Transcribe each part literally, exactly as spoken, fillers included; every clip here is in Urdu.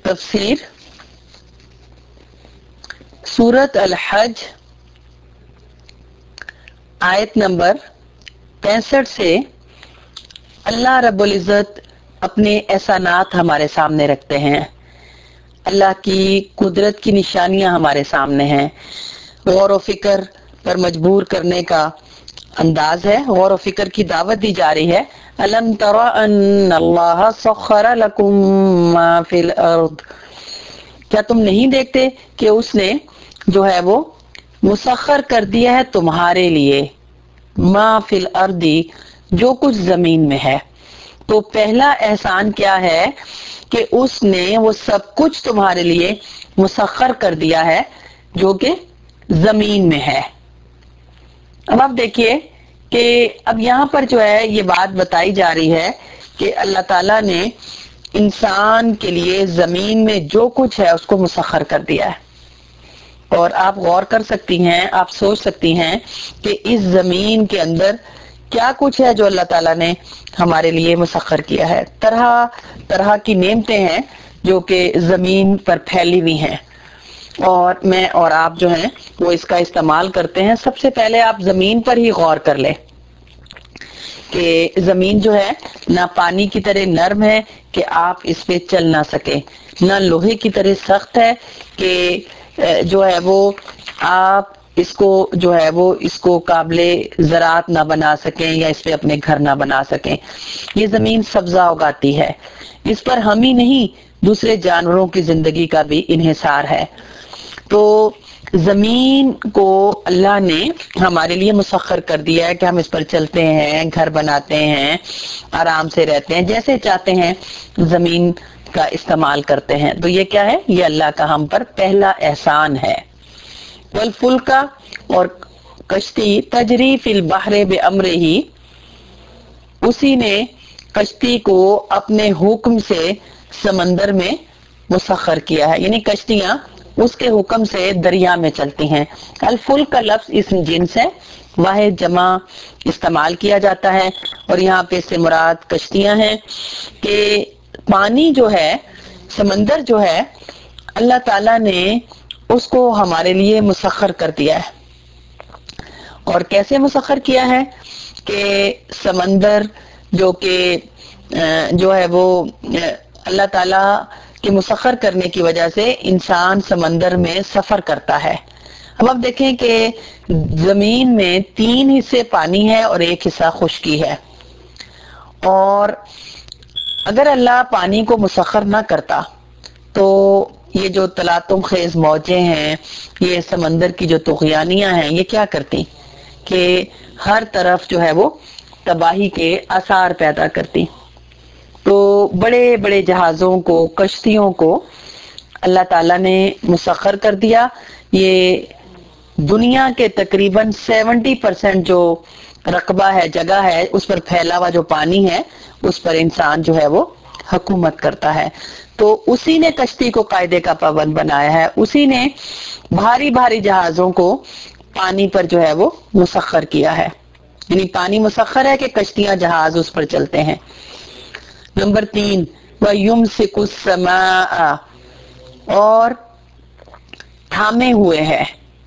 تفسیر سورت الحج آیت نمبر پینسٹھ سے اللہ رب العزت اپنے احسانات ہمارے سامنے رکھتے ہیں، اللہ کی قدرت کی نشانیاں ہمارے سامنے ہیں، غور و فکر پر مجبور کرنے کا انداز ہے، غور و فکر کی دعوت دی جا رہی ہے۔ الم تر ان اللہ سخر لکم ما فی الارض، کیا تم نہیں دیکھتے کہ اس نے جو ہے وہ مسخر کر دیا ہے تمہارے لیے ما فی الارض، جو کچھ زمین میں ہے۔ تو پہلا احسان کیا ہے کہ اس نے وہ سب کچھ تمہارے لیے مسخر کر دیا ہے جو کہ زمین میں ہے۔ اب آپ دیکھیے کہ اب یہاں پر جو ہے یہ بات بتائی جا رہی ہے کہ اللہ تعالیٰ نے انسان کے لیے زمین میں جو کچھ ہے اس کو مسخر کر دیا ہے، اور آپ غور کر سکتی ہیں، آپ سوچ سکتی ہیں کہ اس زمین کے اندر کیا کچھ ہے جو اللہ تعالیٰ نے ہمارے لیے مسخر کیا ہے۔ طرح طرح کی نعمتیں ہیں جو کہ زمین پر پھیلی ہوئی ہیں، اور میں اور آپ جو ہیں وہ اس کا استعمال کرتے ہیں۔ سب سے پہلے آپ زمین پر ہی غور کر لیں کہ زمین جو ہے نہ پانی کی طرح نرم ہے کہ آپ اس پہ چل نہ سکیں، نہ لوہے کی طرح سخت ہے کہ جو ہے وہ آپ اس کو جو ہے وہ اس کو قابل زراعت نہ بنا سکیں یا اس پہ اپنے گھر نہ بنا سکیں۔ یہ زمین سبزہ اگاتی ہے، اس پر ہم ہی نہیں دوسرے جانوروں کی زندگی کا بھی انحصار ہے۔ تو زمین کو اللہ نے ہمارے لیے مسخر کر دیا ہے کہ ہم اس پر چلتے ہیں، گھر بناتے ہیں، آرام سے رہتے ہیں، جیسے چاہتے ہیں زمین کا استعمال کرتے ہیں۔ تو یہ کیا ہے؟ یہ اللہ کا ہم پر پہلا احسان ہے۔ والفلک، اور کشتی، تجری فی البحر بامرہ، اسی نے کشتی کو اپنے حکم سے سمندر میں مسخر کیا ہے، یعنی کشتیاں اس کے حکم سے دریا میں چلتی ہیں۔ الفلک کا لفظ اسم جنس ہے، واحد جمع استعمال کیا جاتا ہے، اور یہاں پہ سے مراد کشتیاں ہیں کہ پانی جو ہے، سمندر جو ہے، اللہ تعالیٰ نے اس کو ہمارے لیے مسخر کر دیا ہے۔ اور کیسے مسخر کیا ہے کہ سمندر جو کہ جو ہے وہ اللہ تعالیٰ کے مسخر کرنے کی وجہ سے انسان سمندر میں سفر کرتا ہے۔ اب آپ دیکھیں کہ زمین میں تین حصے پانی ہے اور ایک حصہ خشکی ہے، اور اگر اللہ پانی کو مسخر نہ کرتا تو یہ جو تلاطم خیز موجیں ہیں، یہ سمندر کی جو طغیانیاں ہیں، یہ کیا کرتی کہ ہر طرف جو ہے وہ تباہی کے آثار پیدا کرتی۔ تو بڑے بڑے جہازوں کو، کشتیوں کو اللہ تعالیٰ نے مسخر کر دیا۔ یہ دنیا کے تقریباً سیونٹی پرسنٹ جو رقبہ ہے، جگہ ہے، اس پر پھیلا ہوا جو پانی ہے، اس پر انسان جو ہے وہ حکومت کرتا ہے۔ تو اسی نے کشتی کو قاعدے کا پابند بنایا ہے، اسی نے بھاری بھاری جہازوں کو پانی پر جو ہے وہ مسخر کیا ہے، یعنی پانی مسخر ہے کہ کشتیاں، جہاز اس پر چلتے ہیں۔ نمبر تین، وَيُمْسِكُ السَّمَاءَ، اور تھامے ہوئے ہے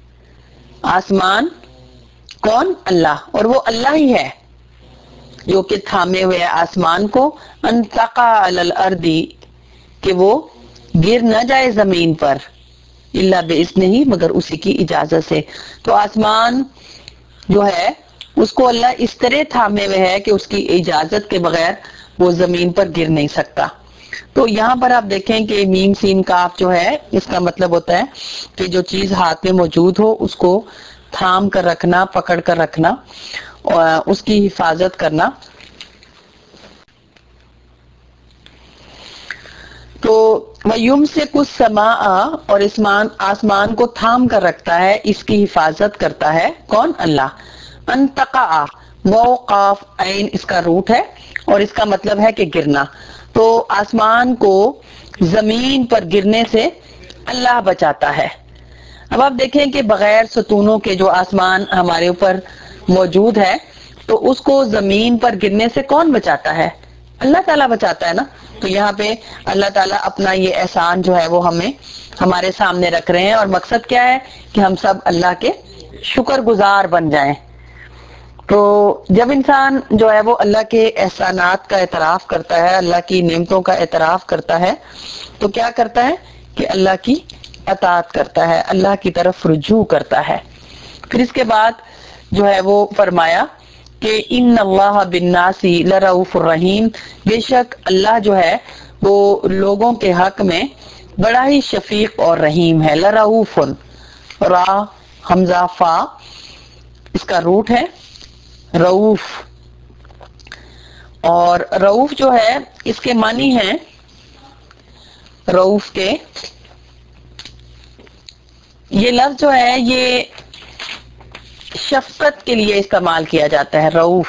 آسمان، کون؟ اللہ، اور وہ اللہ ہی ہے جو کہ تھامے ہوئے آسمان کو، ان تقع علی الارض، کہ وہ گر نہ جائے زمین پر، الا باذنہ، مگر اسی کی اجازت سے۔ تو آسمان جو ہے اس کو اللہ اس طرح تھامے ہوئے ہے کہ اس کی اجازت کے بغیر وہ زمین پر گر نہیں سکتا۔ تو یہاں پر آپ دیکھیں کہ میم سین کاف جو ہے، اس کا مطلب ہوتا ہے کہ جو چیز ہاتھ میں موجود ہو اس کو تھام کر رکھنا، پکڑ کر رکھنا، اور اس کی حفاظت کرنا۔ تو وَيُمْسِكُ السَّمَاءَ، اور آسمان کو تھام کر رکھتا ہے، اس کی حفاظت کرتا ہے، کون؟ اللہ۔ ان تقع، واو قاف عین اس کا روٹ ہے، اور اس کا مطلب ہے کہ گرنا۔ تو آسمان کو زمین پر گرنے سے اللہ بچاتا ہے۔ اب آپ دیکھیں کہ بغیر ستونوں کے جو آسمان ہمارے اوپر موجود ہے، تو اس کو زمین پر گرنے سے کون بچاتا ہے؟ اللہ تعالیٰ بچاتا ہے نا. تو یہاں پہ اللہ تعالیٰ اپنا یہ احسان جو ہے وہ ہمیں ہمارے سامنے رکھ رہے ہیں, اور مقصد کیا ہے کہ ہم سب اللہ کے شکر گزار بن جائیں. تو جب انسان جو ہے وہ اللہ کے احسانات کا اعتراف کرتا ہے, اللہ کی نعمتوں کا اعتراف کرتا ہے, تو کیا کرتا ہے کہ اللہ کی اطاعت کرتا ہے, اللہ کی طرف رجوع کرتا ہے. پھر اس کے بعد جو ہے وہ فرمایا کہ ان اللہ بالناس لرؤوف الرحیم, بے شک اللہ جو ہے وہ لوگوں کے حق میں بڑا ہی شفیق اور رحیم ہے. لرؤوف, را حمزہ فا اس کا روٹ ہے رؤوف, اور رؤوف جو ہے اس کے معنی ہیں رؤوف کے, یہ لفظ جو ہے یہ شفقت کے لیے استعمال کیا جاتا ہے. رؤوف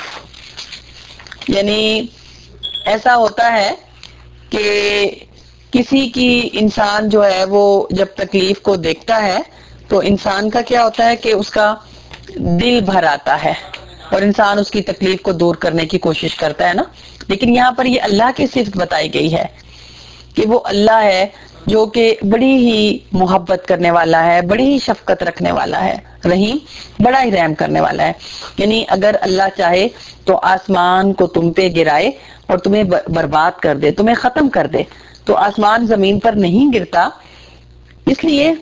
یعنی ایسا ہوتا ہے کہ کسی کی انسان جو ہے وہ جب تکلیف کو دیکھتا ہے تو انسان کا کیا ہوتا ہے کہ اس کا دل بھر آتا ہے اور انسان اس کی تکلیف کو دور کرنے کی کوشش کرتا ہے نا. لیکن یہاں پر یہ اللہ کی صفت بتائی گئی ہے کہ وہ اللہ ہے جو کہ بڑی ہی محبت کرنے والا ہے, بڑی ہی شفقت رکھنے والا ہے, رحیم بڑا ہی رحم کرنے والا ہے. یعنی اگر اللہ چاہے تو آسمان کو تم پہ گرائے اور تمہیں برباد کر دے, تمہیں ختم کر دے, تو آسمان زمین پر نہیں گرتا, اس لیے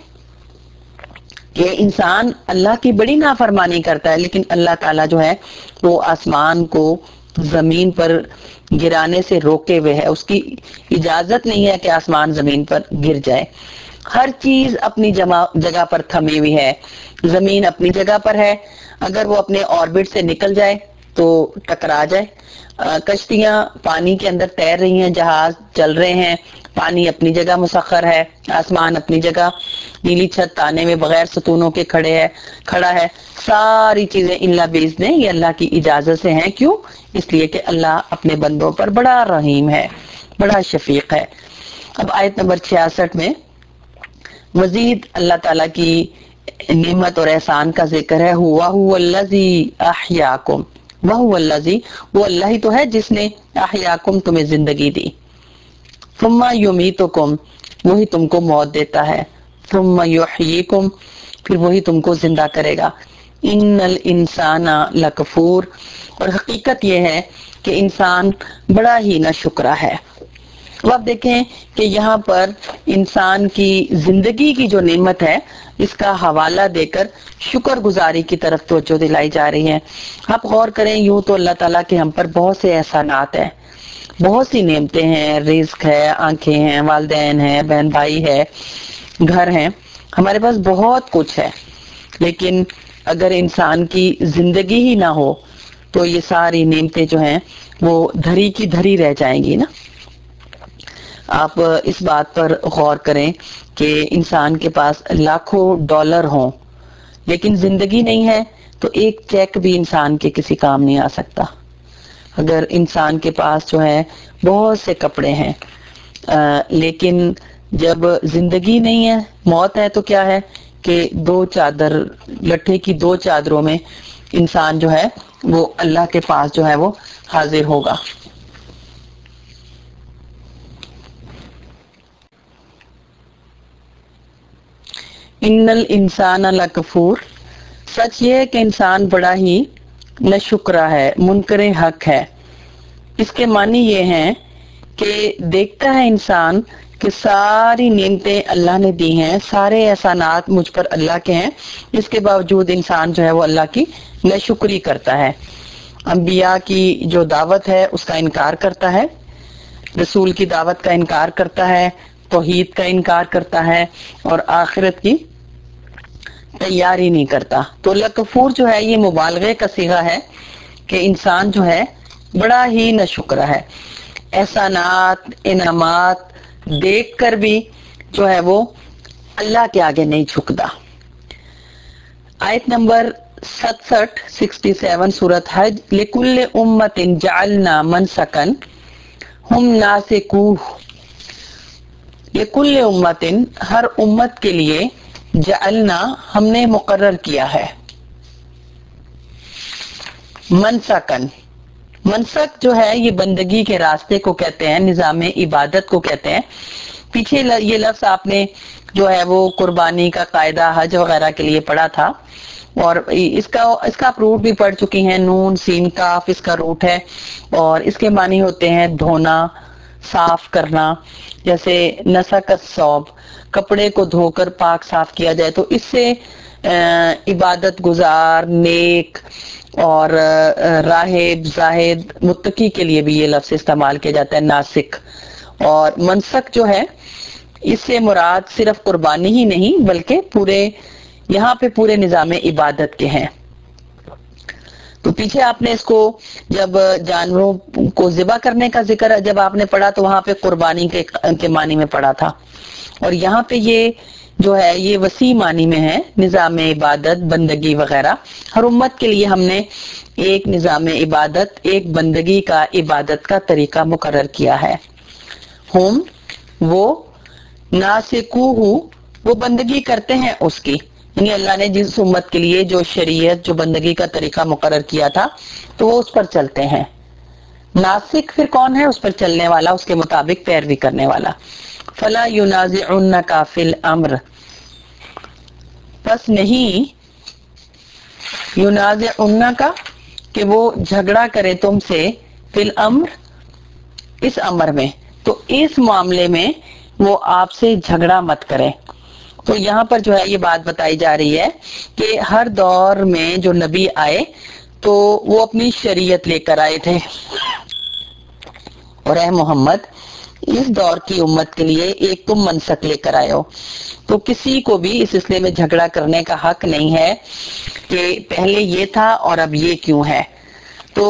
کہ انسان اللہ کی بڑی نافرمانی کرتا ہے. لیکن اللہ تعالیٰ جو ہے وہ آسمان کو زمین پر گرانے سے روکے ہوئے ہے, اس کی اجازت نہیں ہے کہ آسمان زمین پر گر جائے. ہر چیز اپنی جمع جگہ پر تھمی ہوئی ہے. زمین اپنی جگہ پر ہے, اگر وہ اپنے آربٹ سے نکل جائے تو ٹکرا جائے. کشتیاں پانی کے اندر تیر رہی ہیں, جہاز چل رہے ہیں, پانی اپنی جگہ مسخر ہے, آسمان اپنی جگہ نیلی چھت تانے میں بغیر ستونوں کے کھڑے ہے کھڑا ہے. ساری چیزیں اللہ باذن یہ اللہ کی اجازت سے ہیں. کیوں؟ اس لیے کہ اللہ اپنے بندوں پر بڑا رحیم ہے, بڑا شفیق ہے. اب آیت نمبر چھیاسٹھ میں مزید اللہ تعالیٰ کی نعمت اور احسان کا ذکر ہے. ہوا هو الذی احیاکم, وہو الذی, وہ اللہ ہی تو ہے جس نے احیاکم تمہیں زندگی دی, ثم یمیتکم, وہی تم کو موت دیتا ہے, ثم یحییکم, پھر وہی تم کو زندہ کرے گا. ان الانسان لکفور, اور حقیقت یہ ہے کہ انسان بڑا ہی ناشکرا ہے. اب آپ دیکھیں کہ یہاں پر انسان کی زندگی کی جو نعمت ہے اس کا حوالہ دے کر شکر گزاری کی طرف توجہ دلائی جا رہی ہے. آپ غور کریں, یوں تو اللہ تعالیٰ کے ہم پر بہت سے احسانات ہیں, بہت سی نعمتیں ہیں, رزق ہے, آنکھیں ہیں, والدین ہیں, بہن بھائی ہے, گھر ہیں, ہمارے پاس بہت کچھ ہے. لیکن اگر انسان کی زندگی ہی نہ ہو تو یہ ساری نعمتیں جو ہیں وہ دھری کی دھری رہ جائیں گی نا. آپ اس بات پر غور کریں کہ انسان کے پاس لاکھوں ڈالر ہوں لیکن زندگی نہیں ہے تو ایک چیک بھی انسان کے کسی کام نہیں آ سکتا. اگر انسان کے پاس جو ہے بہت سے کپڑے ہیں لیکن جب زندگی نہیں ہے, موت ہے, تو کیا ہے کہ دو چادر, لٹھے کی دو چادروں میں انسان جو ہے وہ اللہ کے پاس جو ہے وہ حاضر ہوگا. ان الانسان لکفور, سچ یہ ہے کہ انسان بڑا ہی ناشکرا ہے, منکر حق ہے. اس کے معنی یہ ہیں کہ دیکھتا ہے انسان کہ ساری نعمتیں اللہ نے دی ہیں, سارے احسانات مجھ پر اللہ کے ہیں, اس کے باوجود انسان جو ہے وہ اللہ کی ناشکری کرتا ہے. انبیاء کی جو دعوت ہے اس کا انکار کرتا ہے, رسول کی دعوت کا انکار کرتا ہے, توحید کا انکار کرتا ہے, اور آخرت کی تیاری نہیں کرتا. تو لکفور جو ہے یہ مبالغے کا صیغہ ہے کہ انسان جو ہے بڑا ہی ناشکرا ہے. احسانات انعامات دیکھ کر بھی جو ہے وہ اللہ کے آگے نہیں جھکتا. آیت نمبر ستسٹھ سکسٹی سیون سورت حج, لکل امت جعلنا منسکا ہم ناسکوہ, لکل امت, ہر امت کے لیے, جعلنا ہم نے مقرر کیا ہے, منسکن, منسک جو ہے یہ بندگی کے راستے کو کہتے ہیں، نظام عبادت کو کہتے ہیں۔ پیچھے یہ لفظ آپ نے جو ہے وہ قربانی کا قاعدہ حج وغیرہ کے لیے پڑھا تھا، اور اس کا اس کا آپ روٹ بھی پڑھ چکی ہیں، نون سین کاف اس کا روٹ ہے، اور اس کے معنی ہوتے ہیں دھونا، صاف کرنا، جیسے نسک الثوب، کپڑے کو دھو کر پاک صاف کیا جائے، تو اس سے عبادت گزار، نیک اور راہب، زاہد، متقی کے لیے بھی یہ لفظ استعمال کیا جاتا ہے، ناسک۔ اور منسک جو ہے اس سے مراد صرف قربانی ہی نہیں بلکہ پورے یہاں پہ پورے نظام عبادت کے ہیں۔ تو پیچھے آپ نے اس کو جب جانوروں کو ذبح کرنے کا ذکر جب آپ نے پڑھا تو وہاں پہ قربانی کے کے معنی میں پڑھا تھا، اور یہاں پہ یہ جو ہے یہ وسیع معنی میں ہے، نظام عبادت، بندگی وغیرہ۔ ہر امت کے لیے ہم نے ایک نظام عبادت، ایک بندگی کا عبادت کا طریقہ مقرر کیا ہے۔ ہم وہ ناسکوہ، وہ بندگی کرتے ہیں اس کی، یعنی اللہ نے جس امت کے لیے جو شریعت، جو بندگی کا طریقہ مقرر کیا تھا تو وہ اس پر چلتے ہیں۔ ناسک پھر کون ہے؟ اس پر چلنے والا، اس کے مطابق پیروی کرنے والا۔ فلا ینازعنک فی الامر، پس نہیں ینازعنک کہ وہ جھگڑا کرے تم سے، فی الامر اس امر میں، تو اس معاملے میں وہ آپ سے جھگڑا مت کرے۔ تو یہاں پر جو ہے یہ بات بتائی جا رہی ہے کہ ہر دور میں جو نبی آئے تو وہ اپنی شریعت لے کر آئے تھے، اور اے محمد اس دور کی امت کے لیے ایک تم منسک لے کر آئے ہو، تو کسی کو بھی اس سلسلے میں جھگڑا کرنے کا حق نہیں ہے کہ پہلے یہ تھا اور اب یہ کیوں ہے۔ تو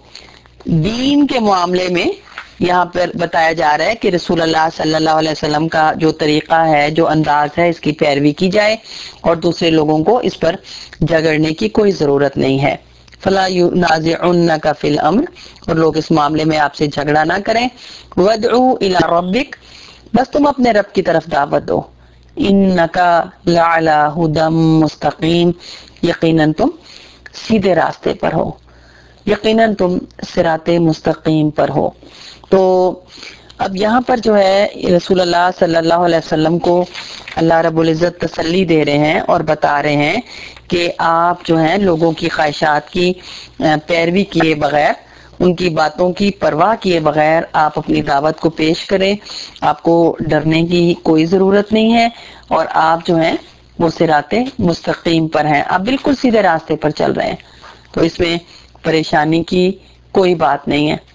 دین کے معاملے میں یہاں پر بتایا جا رہا ہے کہ رسول اللہ صلی اللہ علیہ وسلم کا جو طریقہ ہے، جو انداز ہے، اس کی پیروی کی جائے، اور دوسرے لوگوں کو اس پر جھگڑنے کی کوئی ضرورت نہیں ہے۔ فلا ینازعنک فی الامر، اور لوگ اس معاملے میں آپ سے جھگڑا نہ کریں۔ وادعو الی ربک، بس تم اپنے رب کی طرف دعوت دو۔ انک لعلی ھدی مستقیم، یقیناً تم سیدھے راستے پر ہو، یقیناً تم صراط مستقیم پر ہو۔ تو اب یہاں پر جو ہے رسول اللہ صلی اللہ علیہ وسلم کو اللہ رب العزت تسلی دے رہے ہیں اور بتا رہے ہیں کہ آپ جو ہیں لوگوں کی خواہشات کی پیروی کیے بغیر، ان کی باتوں کی پرواہ کیے بغیر آپ اپنی دعوت کو پیش کریں، آپ کو ڈرنے کی کوئی ضرورت نہیں ہے، اور آپ جو ہیں وہ صراط مستقیم پر ہیں، آپ بالکل سیدھے راستے پر چل رہے ہیں، تو اس میں پریشانی کی کوئی بات نہیں ہے۔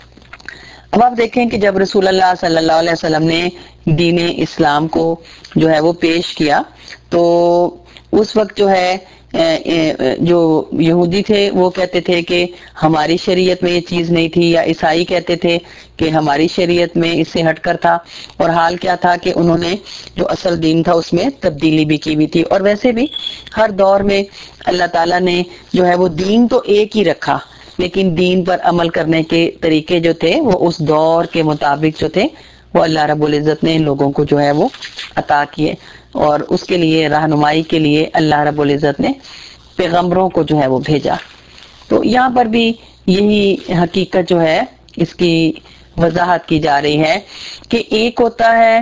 اب آپ دیکھیں کہ جب رسول اللہ صلی اللہ علیہ وسلم نے دین اسلام کو جو ہے وہ پیش کیا تو اس وقت جو ہے جو یہودی تھے وہ کہتے تھے کہ ہماری شریعت میں یہ چیز نہیں تھی، یا عیسائی کہتے تھے کہ ہماری شریعت میں اس سے ہٹ کر تھا، اور حال کیا تھا کہ انہوں نے جو اصل دین تھا اس میں تبدیلی بھی کی ہوئی تھی۔ اور ویسے بھی ہر دور میں اللہ تعالیٰ نے جو ہے وہ دین تو ایک ہی رکھا، لیکن دین پر عمل کرنے کے طریقے جو تھے وہ اس دور کے مطابق جو تھے وہ اللہ رب العزت نے لوگوں کو جو ہے وہ عطا کیے، اور اس کے لیے رہنمائی کے لیے اللہ رب العزت نے پیغمبروں کو جو ہے وہ بھیجا۔ تو یہاں پر بھی یہی حقیقت جو ہے اس کی وضاحت کی جا رہی ہے کہ ایک ہوتا ہے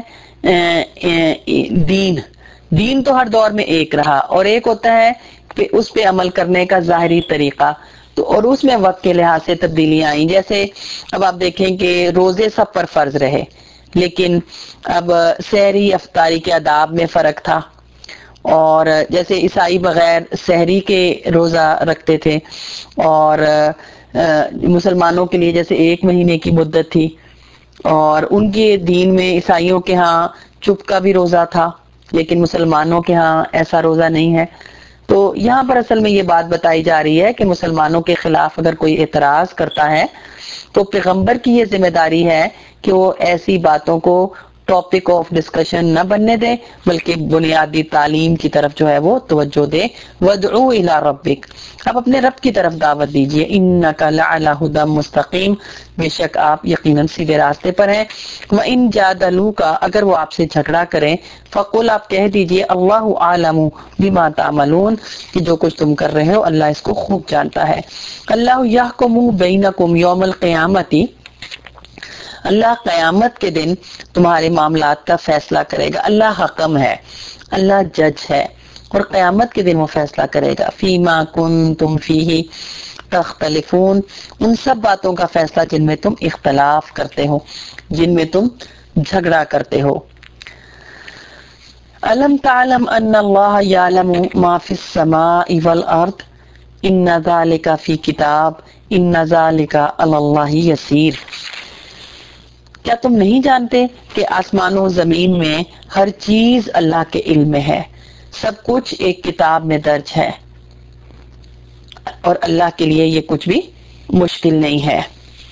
دین دین تو ہر دور میں ایک رہا، اور ایک ہوتا ہے کہ اس پہ عمل کرنے کا ظاہری طریقہ، تو اور اس میں وقت کے لحاظ سے تبدیلیاں آئیں۔ جیسے اب آپ دیکھیں کہ روزے سب پر فرض رہے، لیکن اب سحری افطاری کے آداب میں فرق تھا، اور جیسے عیسائی بغیر سحری کے روزہ رکھتے تھے، اور مسلمانوں کے لیے جیسے ایک مہینے کی مدت تھی، اور ان کے دین میں عیسائیوں کے ہاں چپ کا بھی روزہ تھا، لیکن مسلمانوں کے ہاں ایسا روزہ نہیں ہے۔ تو یہاں پر اصل میں یہ بات بتائی جا رہی ہے کہ مسلمانوں کے خلاف اگر کوئی اعتراض کرتا ہے تو پیغمبر کی یہ ذمہ داری ہے کہ وہ ایسی باتوں کو ٹاپک آف ڈسکشن نہ بننے دیں، بلکہ بنیادی تعلیم کی طرف جو ہے وہ توجہ دیں۔ وَادْعُوا إِلَىٰ رَبِّكَ، اب اپنے رب کی طرف دعوت دیجیے۔ إِنَّكَ لَعَلَىٰ هُدًى مُسْتَقِيمٍ، بے شک آپ یقیناً سیدھے راستے پر ہیں۔ وَإِن جَادَلُوكَ، اگر وہ آپ سے جھگڑا کریں، فَقُلْ، آپ کہہ دیجیے، اللَّهُ أَعْلَمُ بِمَا تَعْمَلُونَ، کہ جو کچھ تم کر رہے ہو اللہ اس کو خوب جانتا ہے۔ اللہ يَحْكُمُ بَيْنَكُمْ يَوْمَ الْقِيَامَةِ، اللہ قیامت کے دن تمہارے معاملات کا فیصلہ کرے گا۔ اللہ حکم ہے، اللہ جج ہے، اور قیامت کے دن وہ فیصلہ کرے گا۔ فیما کنتم فیہ تختلفون، ان سب باتوں کا فیصلہ جن میں تم اختلاف کرتے ہو، جن میں تم جھگڑا کرتے ہو۔ الم تعلم ان اللہ یعلم ما فی السماء والارض ان ذلک فی کتاب ان ذلک علی اللہ یسیر، کیا تم نہیں جانتے کہ آسمانوں زمین میں ہر چیز اللہ کے علم میں ہے، سب کچھ ایک کتاب میں درج ہے، اور اللہ کے لیے یہ کچھ بھی مشکل نہیں ہے۔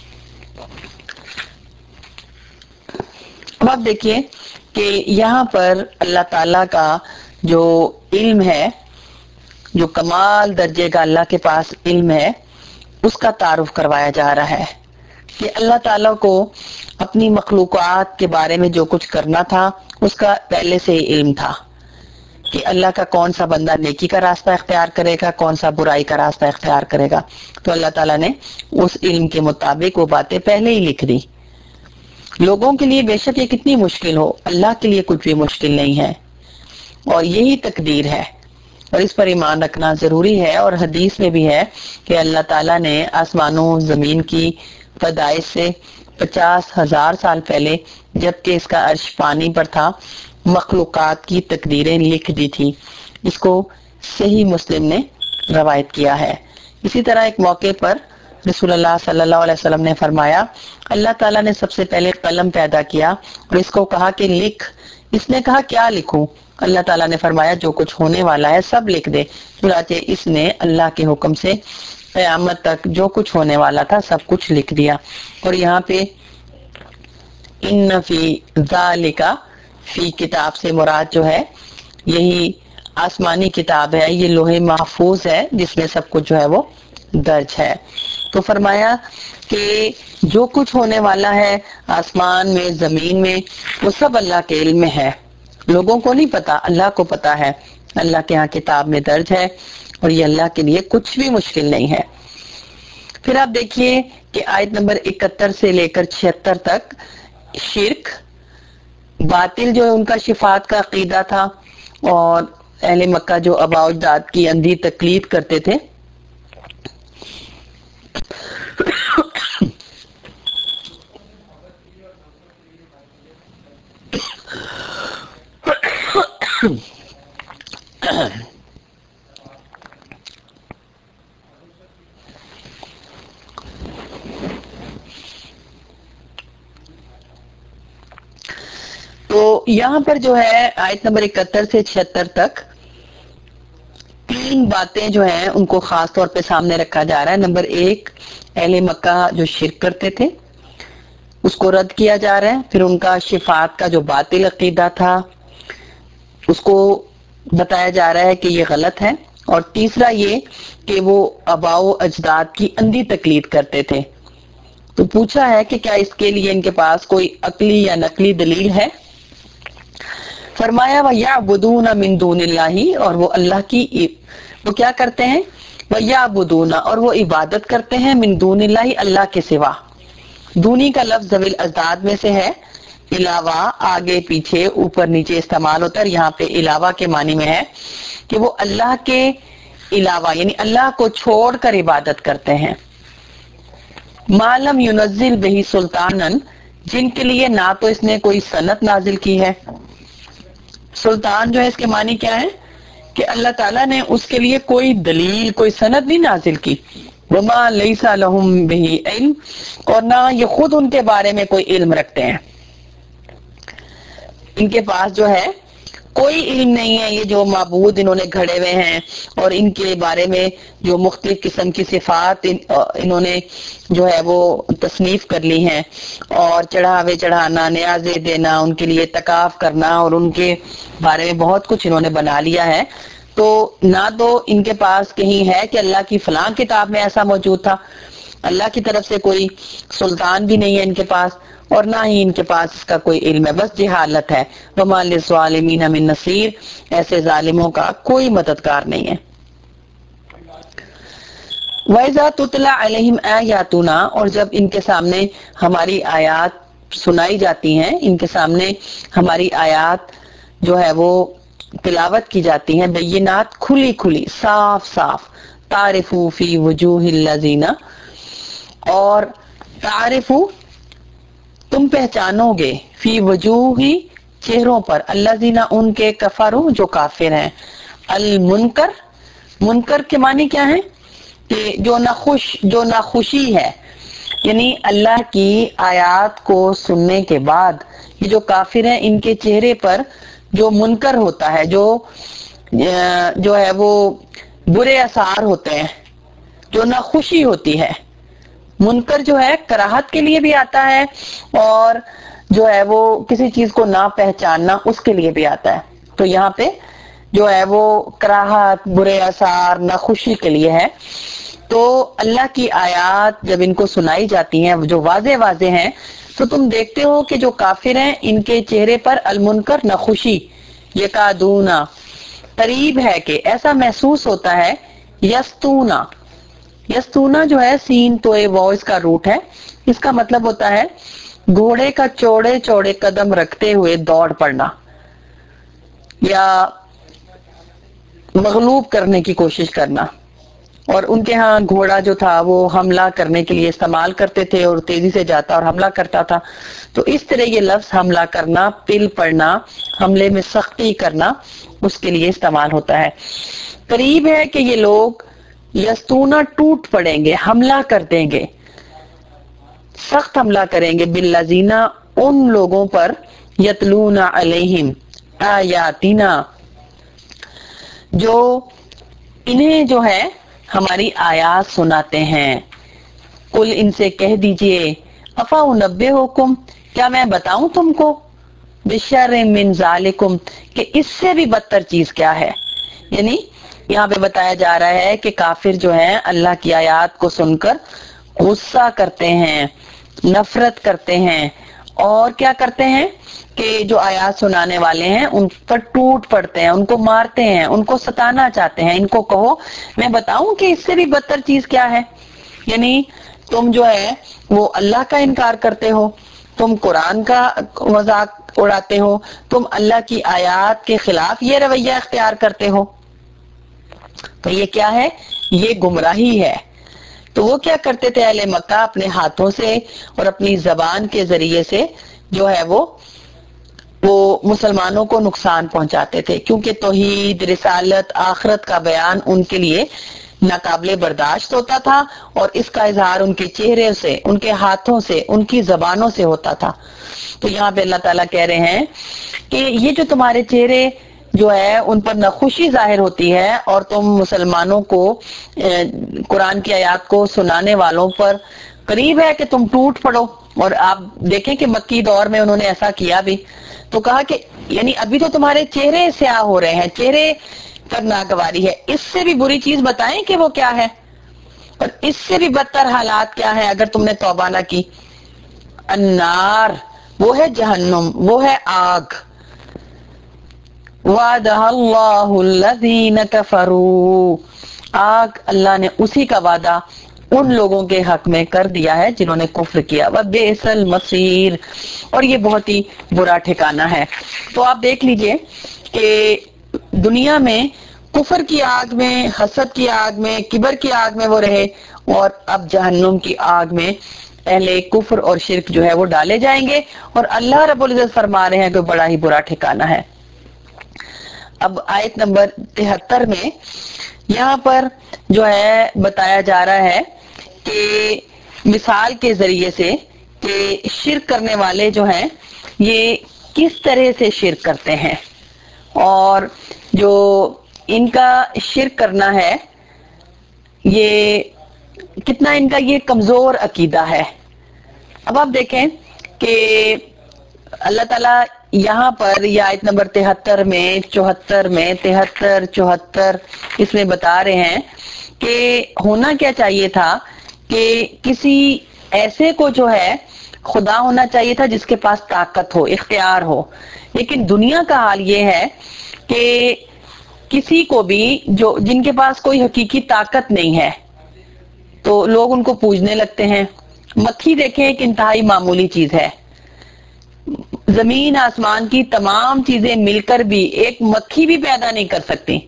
اب آپ دیکھیے کہ یہاں پر اللہ تعالیٰ کا جو علم ہے، جو کمال درجے کا اللہ کے پاس علم ہے، اس کا تعارف کروایا جا رہا ہے کہ اللہ تعالیٰ کو اپنی مخلوقات کے بارے میں جو کچھ کرنا تھا اس کا پہلے سے ہی علم تھا، کہ اللہ کا کون سا بندہ نیکی کا راستہ اختیار کرے گا، کون سا برائی کا راستہ اختیار کرے گا، تو اللہ تعالیٰ نے اس علم کے مطابق وہ باتیں پہلے ہی لکھ دی۔ لوگوں کے لیے بے شک یہ کتنی مشکل ہو، اللہ کے لیے کچھ بھی مشکل نہیں ہے، اور یہی تقدیر ہے، اور اس پر ایمان رکھنا ضروری ہے۔ اور حدیث میں بھی ہے کہ اللہ تعالیٰ نے آسمانوں زمین کی پیدائش سے پچاس ہزار سال پہلے، جبکہ اس کا عرش پانی پر تھا، مخلوقات کی تقدیریں لکھ دی تھی۔ اس کو صحیح مسلم نے روایت کیا ہے۔ اسی طرح ایک موقع پر رسول اللہ صلی اللہ علیہ وسلم نے فرمایا، اللہ تعالیٰ نے سب سے پہلے قلم پیدا کیا اور اس کو کہا کہ لکھ۔ اس نے کہا کیا لکھوں؟ اللہ تعالیٰ نے فرمایا جو کچھ ہونے والا ہے سب لکھ دے۔ چنانچہ اس نے اللہ کے حکم سے قیامت تک جو کچھ ہونے والا تھا سب کچھ لکھ دیا۔ اور یہاں پہ ان فی ذالک، فی کتاب سے مراد جو ہے یہی آسمانی کتاب ہے، یہ لوح محفوظ ہے جس میں سب کچھ جو ہے وہ درج ہے۔ تو فرمایا کہ جو کچھ ہونے والا ہے آسمان میں زمین میں وہ سب اللہ کے علم میں ہے، لوگوں کو نہیں پتا، اللہ کو پتا ہے، اللہ کے ہاں کتاب میں درج ہے، اور یہ اللہ کے لیے کچھ بھی مشکل نہیں ہے۔ پھر آپ دیکھیے کہ آیت نمبر اکہتر سے لے کر چھہتر تک شرک، باطل جو ان کا شفاعت کا عقیدہ تھا، اور اہل مکہ جو آباء و اجداد کی اندھی تقلید کرتے تھے، تو یہاں پر جو ہے آیت نمبر اکہتر سے چھہتر تک تین باتیں جو ہیں ان کو خاص طور پہ سامنے رکھا جا رہا ہے۔ نمبر ایک، اہل مکہ جو شرک کرتے تھے اس کو رد کیا جا رہا ہے، پھر ان کا شفاعت کا جو باطل عقیدہ تھا اس کو بتایا جا رہا ہے کہ یہ غلط ہے، اور تیسرا یہ کہ وہ آباء و اجداد کی اندھی تقلید کرتے تھے۔ تو پوچھا ہے کہ کیا اس کے لیے ان کے پاس کوئی عقلی یا نقلی دلیل ہے؟ فرمایا وَيَعْبُدُونَ مِن دُونِ اللَّهِ، اور وہ اللہ کی وہ کیا کرتے ہیں؟ وَيَعْبُدُونَ، اور وہ عبادت کرتے ہیں، من دون اللہ، اللہ کے سوا۔ دونی کا لفظ ذوی الاضداد میں سے ہے، علاوہ، آگے پیچھے اوپر نیچے استعمال ہوتا ہے، یہاں پہ علاوہ کے معنی میں ہے کہ وہ اللہ کے علاوہ یعنی اللہ کو چھوڑ کر عبادت کرتے ہیں۔ ما لم ينزل به سلطانا، جن کے لیے نہ تو اس نے کوئی سند نازل کی ہے۔ سلطان جو ہے اس کے معنی کیا ہے کہ اللہ تعالیٰ نے اس کے لیے کوئی دلیل، کوئی سند نہیں نازل کی۔ وما لیس لہم بہ علم، اور نہ یہ خود ان کے بارے میں کوئی علم رکھتے ہیں، ان کے پاس جو ہے کوئی علم نہیں ہے یہ جو معبود انہوں نے گھڑے ہوئے ہیں اور ان کے بارے میں جو مختلف قسم کی صفات ان انہوں نے جو ہے وہ تصنیف کر لی ہیں، اور چڑھاوے چڑھانا، نیازے دینا، ان کے لیے تکاف کرنا، اور ان کے بارے میں بہت کچھ انہوں نے بنا لیا ہے. تو نہ تو ان کے پاس کہیں ہے کہ اللہ کی فلاں کتاب میں ایسا موجود تھا، اللہ کی طرف سے کوئی سلطان بھی نہیں ہے ان کے پاس، اور نہ ہی ان کے پاس اس کا کوئی علم ہے، بس جہالت ہے. وَمَا لِلظَّالِمِينَ مِن نَصِيرٍ، ایسے ظالموں کا کوئی مددگار نہیں ہے. وَإِذَا تُتْلَى عَلَيْهِمْ آيَاتُنَا، اور جب ان کے سامنے ہماری آیات سنائی جاتی ہیں، ان کے سامنے ہماری آیات جو ہے وہ تلاوت کی جاتی ہیں، بینات کھلی کھلی صاف صاف، تعرف فی وجوہ الذین، اور تعرف تم پہچانو گے، فی وجوہ چہروں پر، الذین ان کے، کفروا جو کافر ہیں، المنکر، منکر کے معنی کیا ہے کہ جو ناخوش جو ناخوشی ہے، یعنی اللہ کی آیات کو سننے کے بعد یہ جو کافر ہیں ان کے چہرے پر جو منکر ہوتا ہے، جو جو ہے وہ برے اثار ہوتے ہیں، جو ناخوشی ہوتی ہے. منکر جو ہے کراہت کے لیے بھی آتا ہے، اور جو ہے وہ کسی چیز کو نہ پہچاننا اس کے لیے بھی آتا ہے. تو یہاں پہ جو ہے وہ کراہت، برے اثار، ناخوشی کے لیے ہے. تو اللہ کی آیات جب ان کو سنائی جاتی ہیں جو واضح واضح ہیں، تو تم دیکھتے ہو کہ جو کافر ہیں ان کے چہرے پر المنکر، ناخوشی، یکادونا قریب ہے کہ ایسا محسوس ہوتا ہے، یستونا، یستونا جو ہے سین تو وہ اس کا روٹ ہے، اس کا مطلب ہوتا ہے گھوڑے کا چوڑے چوڑے قدم رکھتے ہوئے دوڑ پڑنا، یا مغلوب کرنے کی کوشش کرنا. اور ان کے ہاں گھوڑا جو تھا وہ حملہ کرنے کے لیے استعمال کرتے تھے، اور تیزی سے جاتا اور حملہ کرتا تھا. تو اس طرح یہ لفظ حملہ کرنا، پل پڑنا، حملے میں سختی کرنا، اس کے لیے استعمال ہوتا ہے. قریب ہے کہ یہ لوگ یستونا ٹوٹ پڑیں گے، حملہ کر دیں گے، سخت حملہ کریں گے، بالذین ان لوگوں پر، یتلون علیہم آیاتنا جو انہیں جو ہے ہماری آیات سناتے ہیں. قل ان سے کہہ دیجئے، افا انبئکم کیا میں بتاؤں تم کو، بشر من ذالکم کہ اس سے بھی بدتر چیز کیا ہے. یعنی یہاں پہ بتایا جا رہا ہے کہ کافر جو ہیں اللہ کی آیات کو سن کر غصہ کرتے ہیں، نفرت کرتے ہیں، اور کیا کرتے ہیں کہ جو آیات سنانے والے ہیں ان پر ٹوٹ پڑتے ہیں، ان کو مارتے ہیں، ان کو ستانا چاہتے ہیں. ان کو کہو میں بتاؤں کہ اس سے بھی بدتر چیز کیا ہے. یعنی تم جو ہے وہ اللہ کا انکار کرتے ہو، تم قرآن کا مذاق اڑاتے ہو، تم اللہ کی آیات کے خلاف یہ رویہ اختیار کرتے ہو. تو یہ کیا ہے؟ یہ گمراہی ہے. تو وہ کیا کرتے تھے اہل مکہ، اپنے ہاتھوں سے اور اپنی زبان کے ذریعے سے جو ہے وہ وہ مسلمانوں کو نقصان پہنچاتے تھے، کیونکہ توحید، رسالت، آخرت کا بیان ان کے لیے ناقابل برداشت ہوتا تھا، اور اس کا اظہار ان کے چہرے سے، ان کے ہاتھوں سے، ان کی زبانوں سے ہوتا تھا. تو یہاں پہ اللہ تعالیٰ کہہ رہے ہیں کہ یہ جو تمہارے چہرے جو ہے ان پر ناخوشی ظاہر ہوتی ہے، اور تم مسلمانوں کو قرآن کی آیات کو سنانے والوں پر قریب ہے کہ تم ٹوٹ پڑو. اور آپ دیکھیں کہ مکی دور میں انہوں نے ایسا کیا بھی. تو کہا کہ یعنی ابھی تو تمہارے چہرے سیاہ ہو رہے ہیں، چہرے پر ناگواری ہے، اس سے بھی بری چیز بتائیں کہ وہ کیا ہے، اور اس سے بھی بدتر حالات کیا ہے اگر تم نے توبہ نہ کی. النار، وہ ہے جہنم، وہ ہے آگ. وعدها اللہ الذین کفروا، آگ اللہ نے اسی کا وعدہ ان لوگوں کے حق میں کر دیا ہے جنہوں نے کفر کیا. وبئس المصیر، اور یہ بہت ہی برا ٹھکانہ ہے. تو آپ دیکھ لیجئے کہ دنیا میں کفر کی آگ میں، حسد کی آگ میں، کبر کی آگ میں وہ رہے، اور اب جہنم کی آگ میں اہل کفر اور شرک جو ہے وہ ڈالے جائیں گے. اور اللہ رب العزت فرما رہے ہیں کہ بڑا ہی برا ٹھکانہ ہے. اب آیت نمبر تہتر میں یہاں پر جو ہے بتایا جا رہا ہے کہ مثال کے ذریعے سے کہ شرک کرنے والے جو ہیں یہ کس طرح سے شرک کرتے ہیں، اور جو ان کا شرک کرنا ہے یہ کتنا ان کا یہ کمزور عقیدہ ہے۔ اب آپ دیکھیں کہ اللہ تعالیٰ یہاں پر یہ آیت نمبر تہتر میں چوہتر میں تہتر چوہتر اس میں بتا رہے ہیں کہ ہونا کیا چاہیے تھا کہ کسی ایسے کو جو ہے خدا ہونا چاہیے تھا جس کے پاس طاقت ہو، اختیار ہو، لیکن دنیا کا حال یہ ہے کہ کسی کو بھی جو جن کے پاس کوئی حقیقی طاقت نہیں ہے تو لوگ ان کو پوجنے لگتے ہیں۔ مکھی دیکھیں ایک انتہائی معمولی چیز ہے، زمین آسمان کی تمام چیزیں مل کر بھی ایک مکھی بھی پیدا نہیں کر سکتی۔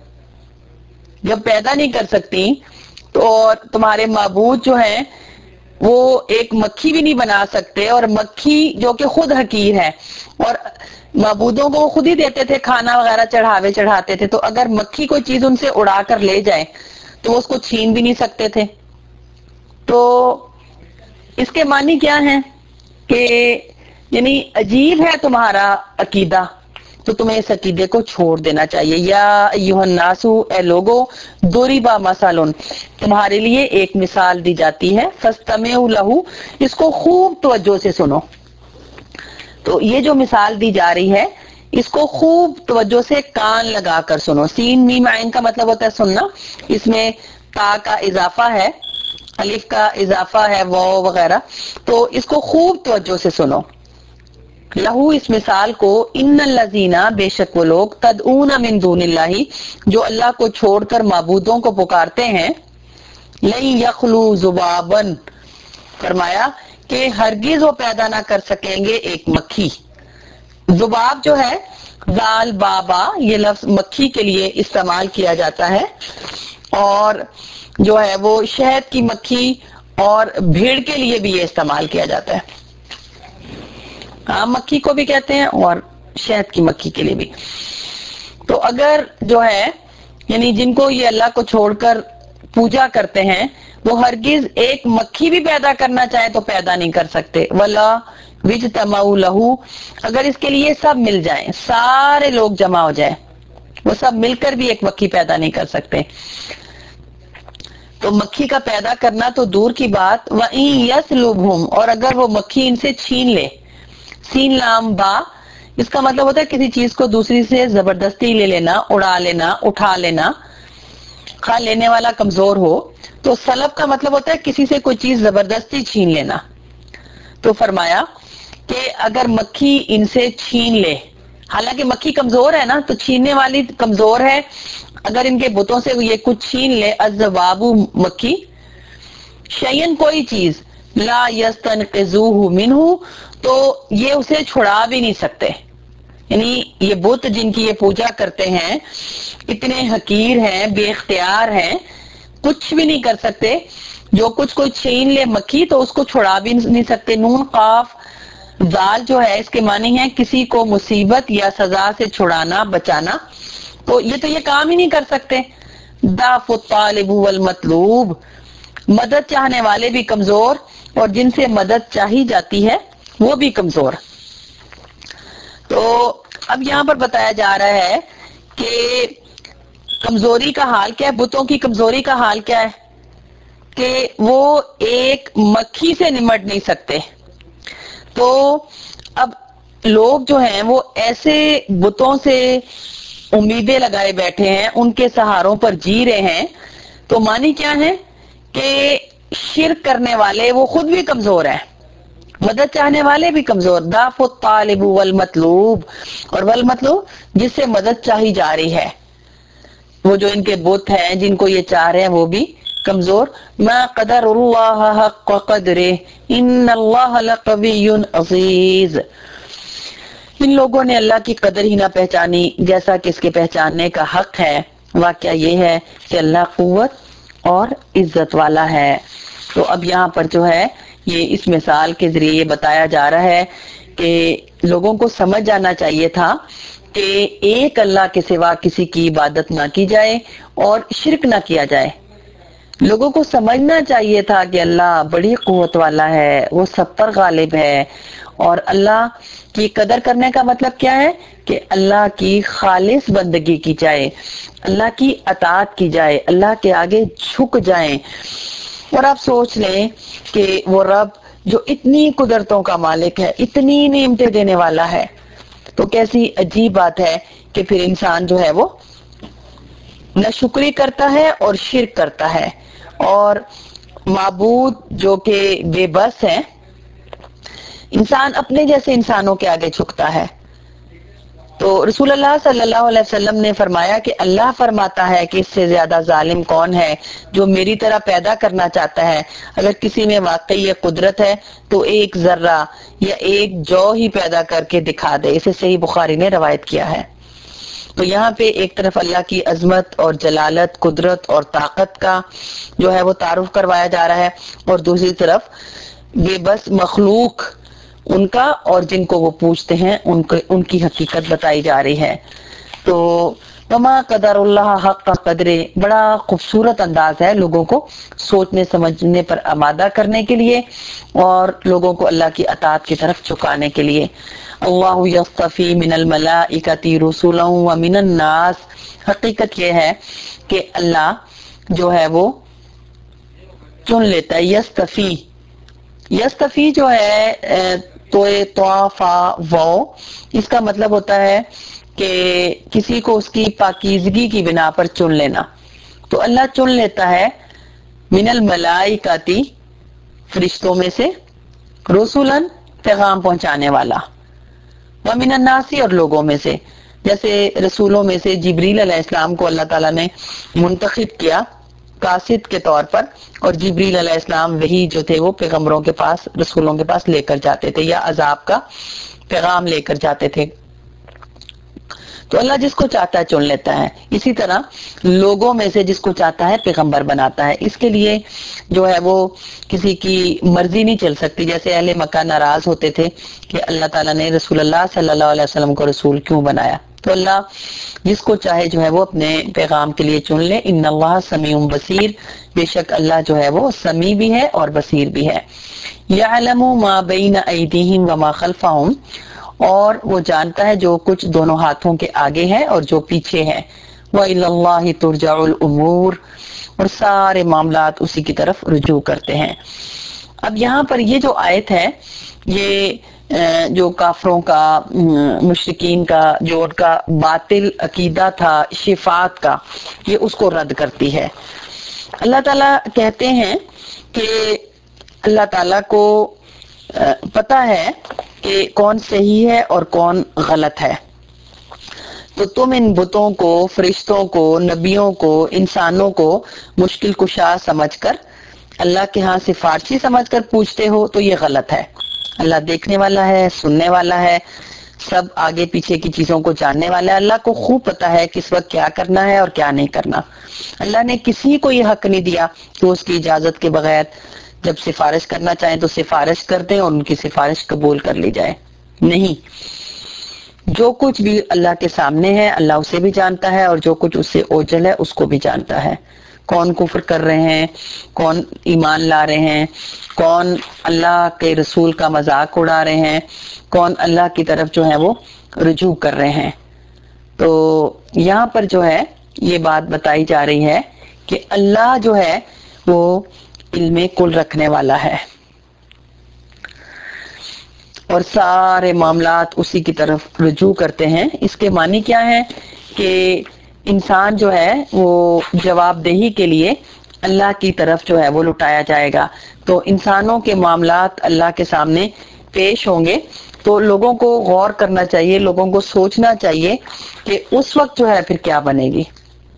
جب پیدا نہیں کر سکتی تو اور تمہارے معبود جو ہیں وہ ایک مکھی بھی نہیں بنا سکتے، اور مکھی جو کہ خود حقیر ہے اور معبودوں کو خود ہی دیتے تھے کھانا وغیرہ چڑھاوے چڑھاتے تھے، تو اگر مکھی کوئی چیز ان سے اڑا کر لے جائے تو وہ اس کو چھین بھی نہیں سکتے تھے۔ تو اس کے معنی کیا ہیں کہ یعنی عجیب ہے تمہارا عقیدہ، تو تمہیں اس عقیدے کو چھوڑ دینا چاہیے۔ یا ایھا الناس، اے لوگو، ضرب مثل، تمہارے لیے ایک مثال دی جاتی ہے، فاستمعوا لہ، اس کو خوب توجہ سے سنو۔ تو یہ جو مثال دی جا رہی ہے اس کو خوب توجہ سے کان لگا کر سنو۔ سین میم عین کا مطلب ہوتا ہے سننا، اس میں تا کا اضافہ ہے، الف کا اضافہ ہے، واو وغیرہ، تو اس کو خوب توجہ سے سنو۔ لہو، اس مثال کو، ان الذین، بے شک وہ لوگ، تدعون من دون اللہ، جو اللہ کو چھوڑ کر معبودوں کو پکارتے ہیں، لن یخلو ذبابا، فرمایا کہ ہرگز وہ پیدا نہ کر سکیں گے ایک مکھی۔ ذباب جو ہے ذال بابا، یہ لفظ مکھی کے لیے استعمال کیا جاتا ہے، اور جو ہے وہ شہد کی مکھی اور بھیڑ کے لیے بھی یہ استعمال کیا جاتا ہے، عام مکھی کو بھی کہتے ہیں اور شہد کی مکھی کے لیے بھی۔ تو اگر جو ہے یعنی جن کو یہ اللہ کو چھوڑ کر پوجا کرتے ہیں وہ ہرگز ایک مکھی بھی پیدا کرنا چاہے تو پیدا نہیں کر سکتے۔ ولا وجتمعوا لہ، اگر اس کے لیے سب مل جائیں، سارے لوگ جمع ہو جائیں، وہ سب مل کر بھی ایک مکھی پیدا نہیں کر سکتے۔ تو مکھی کا پیدا کرنا تو دور کی بات، وَإِن يَسْلُبْهُمْ، اور اگر وہ مکھی ان سے چھین لے، سین لام با، اس کا مطلب ہوتا ہے کسی چیز کو دوسری سے زبردستی لے لینا، اڑا لینا، اٹھا لینا، خواہ لینے والا کمزور ہو۔ تو سلب کا مطلب ہوتا ہے کسی سے کوئی چیز زبردستی چھین لینا۔ تو فرمایا کہ اگر مکھی ان سے چھین لے، حالانکہ مکھی کمزور ہے نا، تو چھیننے والی کمزور ہے، اگر ان کے بتوں سے یہ کچھ چھین لے، الذباب، مکھی، شیئن، کوئی چیز، لا یستنقذوہ منہ، تو یہ اسے چھڑا بھی نہیں سکتے۔ یعنی یہ بت جن کی یہ پوجا کرتے ہیں اتنے حقیر ہیں، بے اختیار ہیں، کچھ بھی نہیں کر سکتے، جو کچھ کوئی چھین لے مکھی تو اس کو چھڑا بھی نہیں سکتے۔ نون قاف ذال جو ہے اس کے معنی ہے کسی کو مصیبت یا سزا سے چھڑانا، بچانا، تو یہ تو یہ کام ہی نہیں کر سکتے۔ ضعف الطالب والمطلوب، مدد چاہنے والے بھی کمزور اور جن سے مدد چاہی جاتی ہے وہ بھی کمزور۔ تو اب یہاں پر بتایا جا رہا ہے کہ کمزوری کا حال کیا ہے، بتوں کی کمزوری کا حال کیا ہے کہ وہ ایک مکھی سے نمٹ نہیں سکتے۔ تو اب لوگ جو ہیں وہ ایسے بتوں سے امیدیں لگائے بیٹھے ہیں، ان کے سہاروں پر جی رہے ہیں، تو معنی کیا ہے کہ شرک کرنے والے وہ خود بھی کمزور ہیں، مدد چاہنے والے بھی کمزور۔ ضعف الطالب والمطلوب، اور والمطلوب جس سے مدد چاہی جا رہی ہے، وہ جو ان کے بت ہیں جن کو یہ چاہ رہے ہیں وہ بھی کمزور۔ ما قدر اللہ حق قدرہ ان اللہ لقوی عزیز، ان لوگوں نے اللہ کی قدر ہی نہ پہچانی جیسا کہ اس کے پہچاننے کا حق ہے۔ واقعہ یہ ہے کہ اللہ قوت اور عزت والا ہے۔ تو اب یہاں پر جو ہے یہ اس مثال کے ذریعے یہ بتایا جا رہا ہے کہ لوگوں کو سمجھ جانا چاہیے تھا کہ ایک اللہ کے سوا کسی کی عبادت نہ کی جائے اور شرک نہ کیا جائے۔ لوگوں کو سمجھنا چاہیے تھا کہ اللہ بڑی قوت والا ہے، وہ سب پر غالب ہے، اور اللہ کی قدر کرنے کا مطلب کیا ہے کہ اللہ کی خالص بندگی کی جائے، اللہ کی اطاعت کی جائے، اللہ کے آگے جھک جائیں۔ اور آپ سوچ لیں کہ وہ رب جو اتنی قدرتوں کا مالک ہے، اتنی نعمتیں دینے والا ہے، تو کیسی عجیب بات ہے کہ پھر انسان جو ہے وہ ناشکری کرتا ہے اور شرک کرتا ہے، اور معبود جو کہ بے بس ہے، انسان اپنے جیسے انسانوں کے آگے جھکتا ہے۔ تو رسول اللہ صلی اللہ علیہ وسلم نے فرمایا کہ اللہ فرماتا ہے کہ اس سے زیادہ ظالم کون ہے جو میری طرح پیدا کرنا چاہتا ہے، اگر کسی میں واقعی یہ قدرت ہے تو ایک ذرہ یا ایک جو ہی پیدا کر کے دکھا دے۔ اسے صحیح بخاری نے روایت کیا ہے۔ تو یہاں پہ ایک طرف اللہ کی عظمت اور جلالت، قدرت اور طاقت کا جو ہے وہ تعارف کروایا جا رہا ہے، اور دوسری طرف بے بس مخلوق ان کا اور جن کو وہ پوچھتے ہیں ان کو ان کی حقیقت بتائی جا رہی ہے۔ تو وما قدر اللہ حق کا قدرے بڑا خوبصورت انداز ہے لوگوں کو سوچنے سمجھنے پر آمادہ کرنے کے لیے اور لوگوں کو اللہ کی اطاعت کی طرف جھکانے کے لیے۔ اللہ یصطفی من الملائکۃ رسلا ومن الناس، حقیقت یہ ہے کہ اللہ جو ہے وہ چن لیتا ہے۔ یصطفی یصطفی جو ہے تو طوافا وہ اس کا مطلب ہوتا ہے کہ کسی کو اس کی پاکیزگی کی بنا پر چن لینا۔ تو اللہ چن لیتا ہے من الملائکۃ فرشتوں میں سے، رسولن پیغام پہنچانے والا، ومن الناس اور لوگوں میں سے، جیسے رسولوں میں سے جبریل علیہ السلام کو اللہ تعالیٰ نے منتخب کیا قاصد کے طور پر، اور جبریل علیہ السلام وہی جو تھے وہ پیغمبروں کے پاس، رسولوں کے پاس لے کر جاتے تھے یا عذاب کا پیغام لے کر جاتے تھے۔ تو اللہ جس کو چاہتا ہے چن لیتا ہے، اسی طرح لوگوں میں سے جس کو چاہتا ہے پیغمبر بناتا ہے۔ اس کے لیے جو ہے وہ کسی کی مرضی نہیں چل سکتی، جیسے اہل مکہ ناراض ہوتے تھے کہ اللہ تعالیٰ نے رسول اللہ صلی اللہ علیہ وسلم کو رسول کیوں بنایا، تو اللہ جس کو چاہے جو ہے وہ اپنے پیغام کے لیے چن لے۔ ان اللہ سمیع بصیر، بے شک اللہ جو ہے وہ سمیع بھی ہے اور بصیر بھی ہے۔ یعلم ما بین ایدیہم وما خلفہم، اور وہ جانتا ہے جو کچھ دونوں ہاتھوں کے آگے ہے اور جو پیچھے ہے۔ وَإِلَى اللَّهِ تُرْجَعُ الْأُمُورُ، اور سارے معاملات اسی کی طرف رجوع کرتے ہیں۔ اب یہاں پر یہ جو آیت ہے یہ جو کافروں کا، مشرکین کا، جو ان کا باطل عقیدہ تھا شفاعت کا، یہ اس کو رد کرتی ہے۔ اللہ تعالیٰ کہتے ہیں کہ اللہ تعالیٰ کو پتا ہے کہ کون صحیح ہے اور کون غلط ہے، تو تم ان بتوں کو، فرشتوں کو، نبیوں کو، انسانوں کو مشکل کشا سمجھ کر اللہ کے ہاں سفارشی سمجھ کر پوچھتے ہو تو یہ غلط ہے۔ اللہ دیکھنے والا ہے، سننے والا ہے، سب آگے پیچھے کی چیزوں کو جاننے والا ہے۔ اللہ کو خوب پتا ہے کس وقت کیا کرنا ہے اور کیا نہیں کرنا۔ اللہ نے کسی کو یہ حق نہیں دیا کہ اس کی اجازت کے بغیر جب سفارش کرنا چاہیں تو سفارش کر دیں اور ان کی سفارش قبول کر لی جائے، نہیں۔ جو کچھ بھی اللہ کے سامنے ہے اللہ اسے بھی جانتا ہے، اور جو کچھ اس سے اوجل ہے اس کو بھی جانتا ہے۔ کون کفر کر رہے ہیں، کون ایمان لا رہے ہیں، کون اللہ کے رسول کا مذاق اڑا رہے ہیں، کون اللہ کی طرف جو ہے وہ رجوع کر رہے ہیں۔ تو یہاں پر جو ہے یہ بات بتائی جا رہی ہے کہ اللہ جو ہے وہ علم کل رکھنے والا ہے اور سارے معاملات اسی کی طرف رجوع کرتے ہیں۔ اس کے معنی کیا ہے کہ انسان جو ہے وہ جواب دہی کے لیے اللہ کی طرف جو ہے وہ لٹایا جائے گا۔ تو انسانوں کے معاملات اللہ کے سامنے پیش ہوں گے تو لوگوں کو غور کرنا چاہیے، لوگوں کو سوچنا چاہیے کہ اس وقت جو ہے پھر کیا بنے گی۔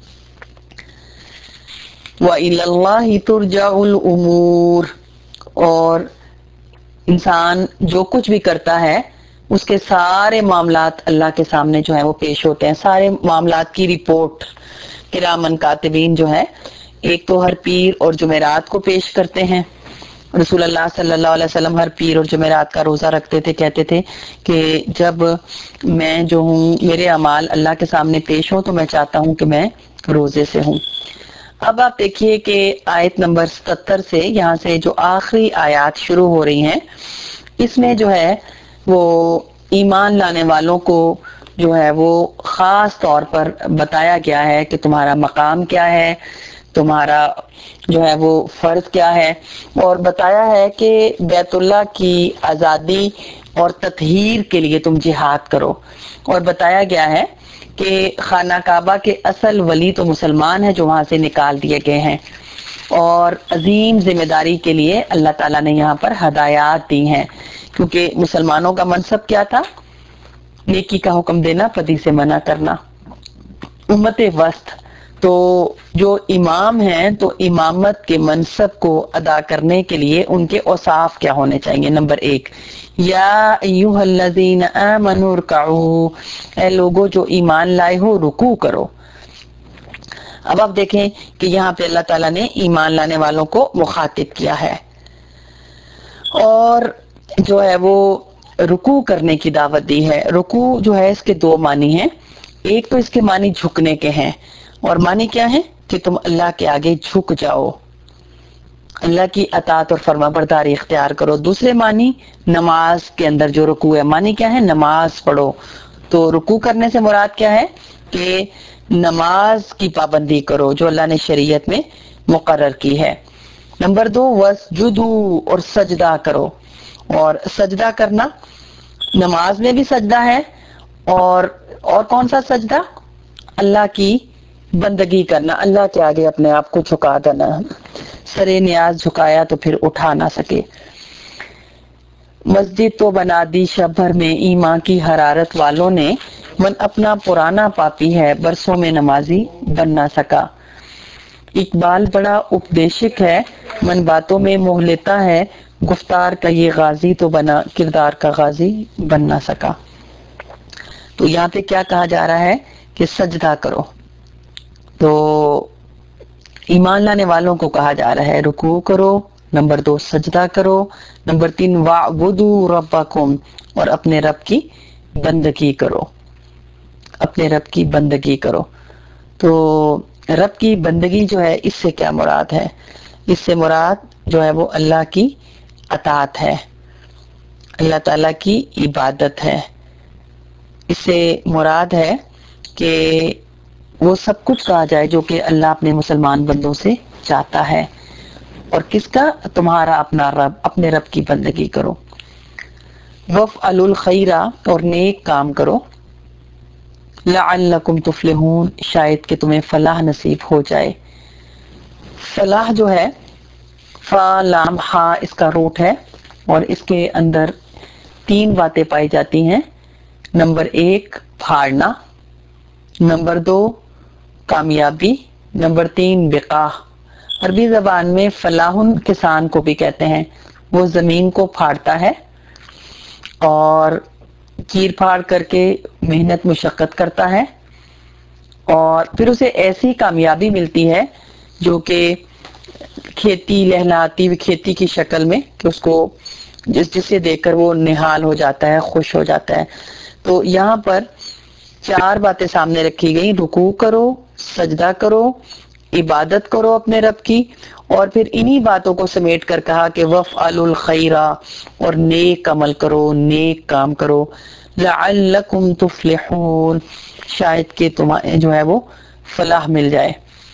وَإِلَى اللَّهِ تُرْجَعُ الْأُمُورُ، اور انسان جو کچھ بھی کرتا ہے اس کے سارے معاملات اللہ کے سامنے جو ہے وہ پیش ہوتے ہیں، سارے معاملات کی رپورٹ کرامن کاتبین جو ہے ایک تو ہر پیر اور جمعرات کو پیش کرتے ہیں۔ رسول اللہ صلی اللہ علیہ وسلم ہر پیر اور جمعرات کا روزہ رکھتے تھے، کہتے تھے کہ جب میں جو ہوں میرے اعمال اللہ کے سامنے پیش ہوں تو میں چاہتا ہوں کہ میں روزے سے ہوں۔ اب آپ دیکھیے کہ آیت نمبر ستر سے یہاں سے جو آخری آیات شروع ہو رہی ہیں اس میں جو ہے وہ ایمان لانے والوں کو جو ہے وہ خاص طور پر بتایا گیا ہے کہ تمہارا مقام کیا ہے، تمہارا جو ہے وہ فرض کیا ہے، اور بتایا ہے کہ بیت اللہ کی آزادی اور تطہیر کے لیے تم جہاد کرو، اور بتایا گیا ہے کہ خانہ کعبہ کے اصل ولی تو مسلمان ہیں جو وہاں سے نکال دیے گئے ہیں، اور عظیم ذمہ داری کے لیے اللہ تعالیٰ نے یہاں پر ہدایات دی ہیں، کیونکہ مسلمانوں کا منصب کیا تھا؟ نیکی کا حکم دینا، بدی سے منع کرنا، امت وسط۔ تو جو امام ہیں تو امامت کے منصب کو ادا کرنے کے لیے ان کے اوصاف کیا ہونے چاہیے؟ نمبر ایک، یا ایھا الذین آمنوا ارکعوا، اے لوگو جو ایمان لائے ہو رکوع کرو۔ اب آپ دیکھیں کہ یہاں پہ اللہ تعالیٰ نے ایمان لانے والوں کو مخاطب کیا ہے، اور جو ہے وہ رکوع کرنے کی دعوت دی ہے۔ رکوع جو ہے اس کے دو معنی ہیں، ایک تو اس کے معنی جھکنے کے ہیں، اور معنی کیا ہے کہ تم اللہ کے آگے جھک جاؤ، اللہ کی اطاعت اور فرما برداری اختیار کرو۔ دوسرے معنی نماز کے اندر جو رکوع ہے، معنی کیا ہے؟ نماز پڑھو۔ تو رکوع کرنے سے مراد کیا ہے کہ نماز کی پابندی کرو جو اللہ نے شریعت میں مقرر کی ہے۔ نمبر دو، وَاسْجُدُوا، اور سجدہ کرو۔ اور سجدہ کرنا نماز میں بھی سجدہ ہے، اور اور کون سا سجدہ؟ اللہ کی بندگی کرنا، اللہ کے آگے اپنے آپ کو جھکا دینا، سرے نیاز جھکایا تو پھر اٹھا نہ سکے۔ مسجد تو بنا دی شب بھر میں ایمان کی حرارت والوں نے، من اپنا پرانا پاپی ہے برسوں میں نمازی بن نہ سکا۔ اقبال بڑا اپدیشک ہے، من باتوں میں موہ لیتا ہے، گفتار کا یہ غازی تو بنا کردار کا غازی بن نہ سکا۔ تو یہاں پہ کیا کہا جا رہا ہے کہ سجدہ کرو، تو ایمان لانے والوں کو کہا جا رہا ہے رکوع کرو، نمبر دو سجدہ کرو، نمبر تین وَاعْبُدُوا رَبَّكُمْ، اور اپنے رب کی بندگی کرو، اپنے رب کی بندگی کرو۔ تو رب کی بندگی جو ہے اس سے کیا مراد ہے؟ اس سے مراد جو ہے وہ اللہ کی اطاعت ہے، اللہ تعالیٰ کی عبادت ہے۔ اس سے مراد ہے کہ وہ سب کچھ کہا جائے جو کہ اللہ اپنے مسلمان بندوں سے چاہتا ہے، اور کس کا؟ تمہارا اپنا رب، اپنے رب کی بندگی کرو۔ وَافْعَلُوا الْخَيْرَ، اور نیک کام کرو، لَعَلَّكُمْ تُفْلِحُونَ، شاید کہ تمہیں فلاح نصیب ہو جائے۔ فلاح جو ہے فا لام ہا اس کا روٹ ہے، اور اس کے اندر تین باتیں پائی جاتی ہیں۔ نمبر ایک پھاڑنا، نمبر دو کامیابی، نمبر تین بقا۔ عربی زبان میں فلاح کسان کو بھی کہتے ہیں، وہ زمین کو پھاڑتا ہے اور چیر پھاڑ کر کے محنت مشقت کرتا ہے، اور پھر اسے ایسی کامیابی ملتی ہے جو کہ کھیتی لہلاتی ہوئی کھیتی کی شکل میں، کہ اس کو جس جسے دیکھ کر وہ نہال ہو جاتا ہے، خوش ہو جاتا ہے۔ تو یہاں پر چار باتیں سامنے رکھی گئی، رکوع کرو، سجدہ کرو، عبادت کرو اپنے رب کی، اور پھر انہی باتوں کو سمیٹ کر کہا کہ وَافْعَلُوا الْخَيْرَ، اور نیک عمل کرو، نیک کام کرو، لَعَلَّكُمْ تُفْلِحُونَ، شاید کہ تمہیں جو ہے وہ فلاح مل جائے۔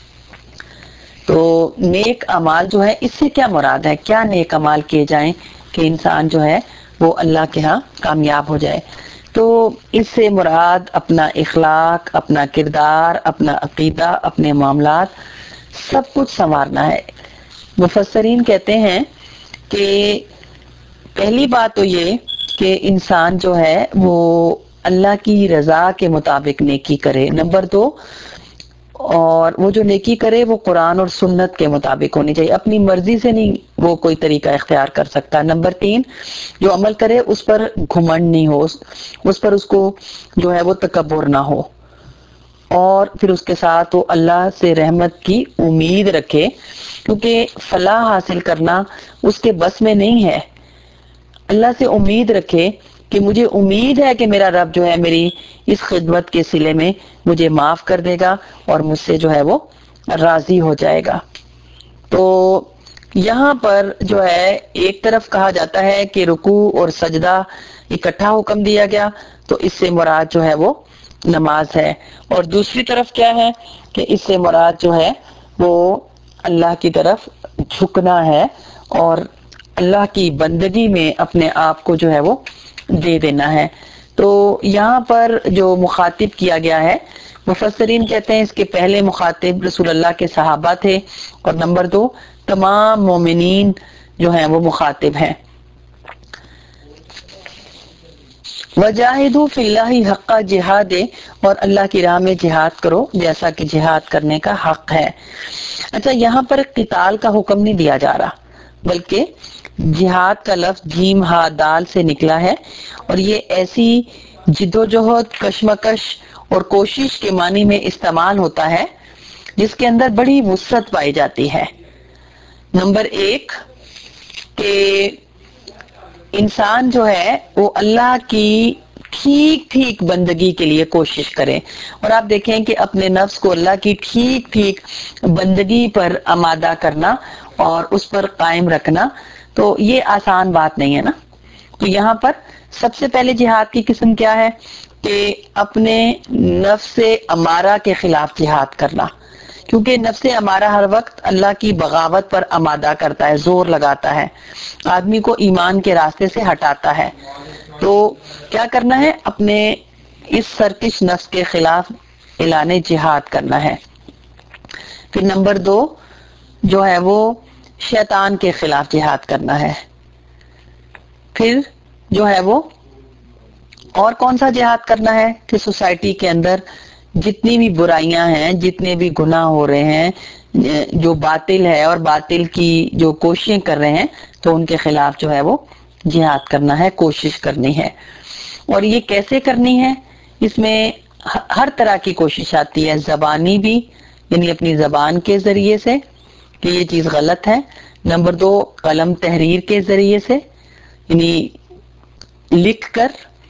تو نیک اعمال جو ہے اس سے کیا مراد ہے؟ کیا نیک اعمال کیے جائیں کہ انسان جو ہے وہ اللہ کے ہاں کامیاب ہو جائے؟ تو اس سے مراد اپنا اخلاق، اپنا کردار، اپنا عقیدہ، اپنے معاملات سب کچھ سنوارنا ہے۔ مفسرین کہتے ہیں کہ پہلی بات تو یہ کہ انسان جو ہے وہ اللہ کی رضا کے مطابق نیکی کرے، نمبر دو، اور وہ جو نیکی کرے وہ قرآن اور سنت کے مطابق ہونی چاہیے، اپنی مرضی سے نہیں وہ کوئی طریقہ اختیار کر سکتا۔ نمبر تین، جو عمل کرے اس پر گھمنڈ نہیں ہو، اس پر اس کو جو ہے وہ تکبر نہ ہو، اور پھر اس کے ساتھ وہ اللہ سے رحمت کی امید رکھے، کیونکہ فلاح حاصل کرنا اس کے بس میں نہیں ہے۔ اللہ سے امید رکھے کہ مجھے امید ہے کہ میرا رب جو ہے میری اس خدمت کے صلے میں مجھے معاف کر دے گا اور مجھ سے جو ہے وہ راضی ہو جائے گا۔ تو یہاں پر جو ہے ایک طرف کہا جاتا ہے کہ رکوع اور سجدہ اکٹھا حکم دیا گیا تو اس سے مراد جو ہے وہ نماز ہے، اور دوسری طرف کیا ہے کہ اس سے مراد جو ہے وہ اللہ کی طرف جھکنا ہے اور اللہ کی بندگی میں اپنے آپ کو جو ہے وہ دے دینا ہے۔ تو یہاں پر جو مخاطب کیا گیا ہے، مفسرین کہتے ہیں اس کے پہلے مخاطب رسول اللہ کے صحابہ تھے، اور نمبر دو تمام مومنین جو ہیں وہ مخاطب ہیں۔ وجاہدوا فی اللہ حق جہاد، اور اللہ کی راہ میں جہاد کرو جیسا کہ جہاد کرنے کا حق ہے۔ اچھا، یہاں پر قتال کا حکم نہیں دیا جا رہا، بلکہ جہاد کا لفظ جیم ہا دال سے نکلا ہے، اور یہ ایسی جدوجہد، کشمکش اور کوشش کے معنی میں استعمال ہوتا ہے جس کے اندر بڑی وسعت پائی جاتی ہے۔ نمبر ایک کہ انسان جو ہے وہ اللہ کی ٹھیک ٹھیک بندگی کے لیے کوشش کرے، اور آپ دیکھیں کہ اپنے نفس کو اللہ کی ٹھیک ٹھیک بندگی پر آمادہ کرنا اور اس پر قائم رکھنا تو یہ آسان بات نہیں ہے نا۔ تو یہاں پر سب سے پہلے جہاد کی قسم کیا ہے کہ اپنے نفس امارہ کے خلاف جہاد کرنا، کیونکہ نفس امارہ ہر وقت اللہ کی بغاوت پر آمادہ کرتا ہے، زور لگاتا ہے، آدمی کو ایمان کے راستے سے ہٹاتا ہے۔ تو کیا کرنا ہے؟ اپنے اس سرکش نفس کے خلاف اعلان جہاد کرنا ہے۔ پھر نمبر دو جو ہے وہ شیطان کے خلاف جہاد کرنا ہے۔ پھر جو ہے وہ اور کون سا جہاد کرنا ہے کہ سوسائٹی کے اندر جتنی بھی برائیاں ہیں، جتنے بھی گناہ ہو رہے ہیں، جو باطل ہے اور باطل کی جو کوششیں کر رہے ہیں تو ان کے خلاف جو ہے وہ جہاد کرنا ہے، کوشش کرنی ہے۔ اور یہ کیسے کرنی ہے؟ اس میں ہر طرح کی کوشش آتی ہے، زبانی بھی، یعنی اپنی زبان کے ذریعے سے کہ یہ چیز غلط ہے۔ نمبر دو قلم تحریر کے ذریعے سے، یعنی لکھ کر،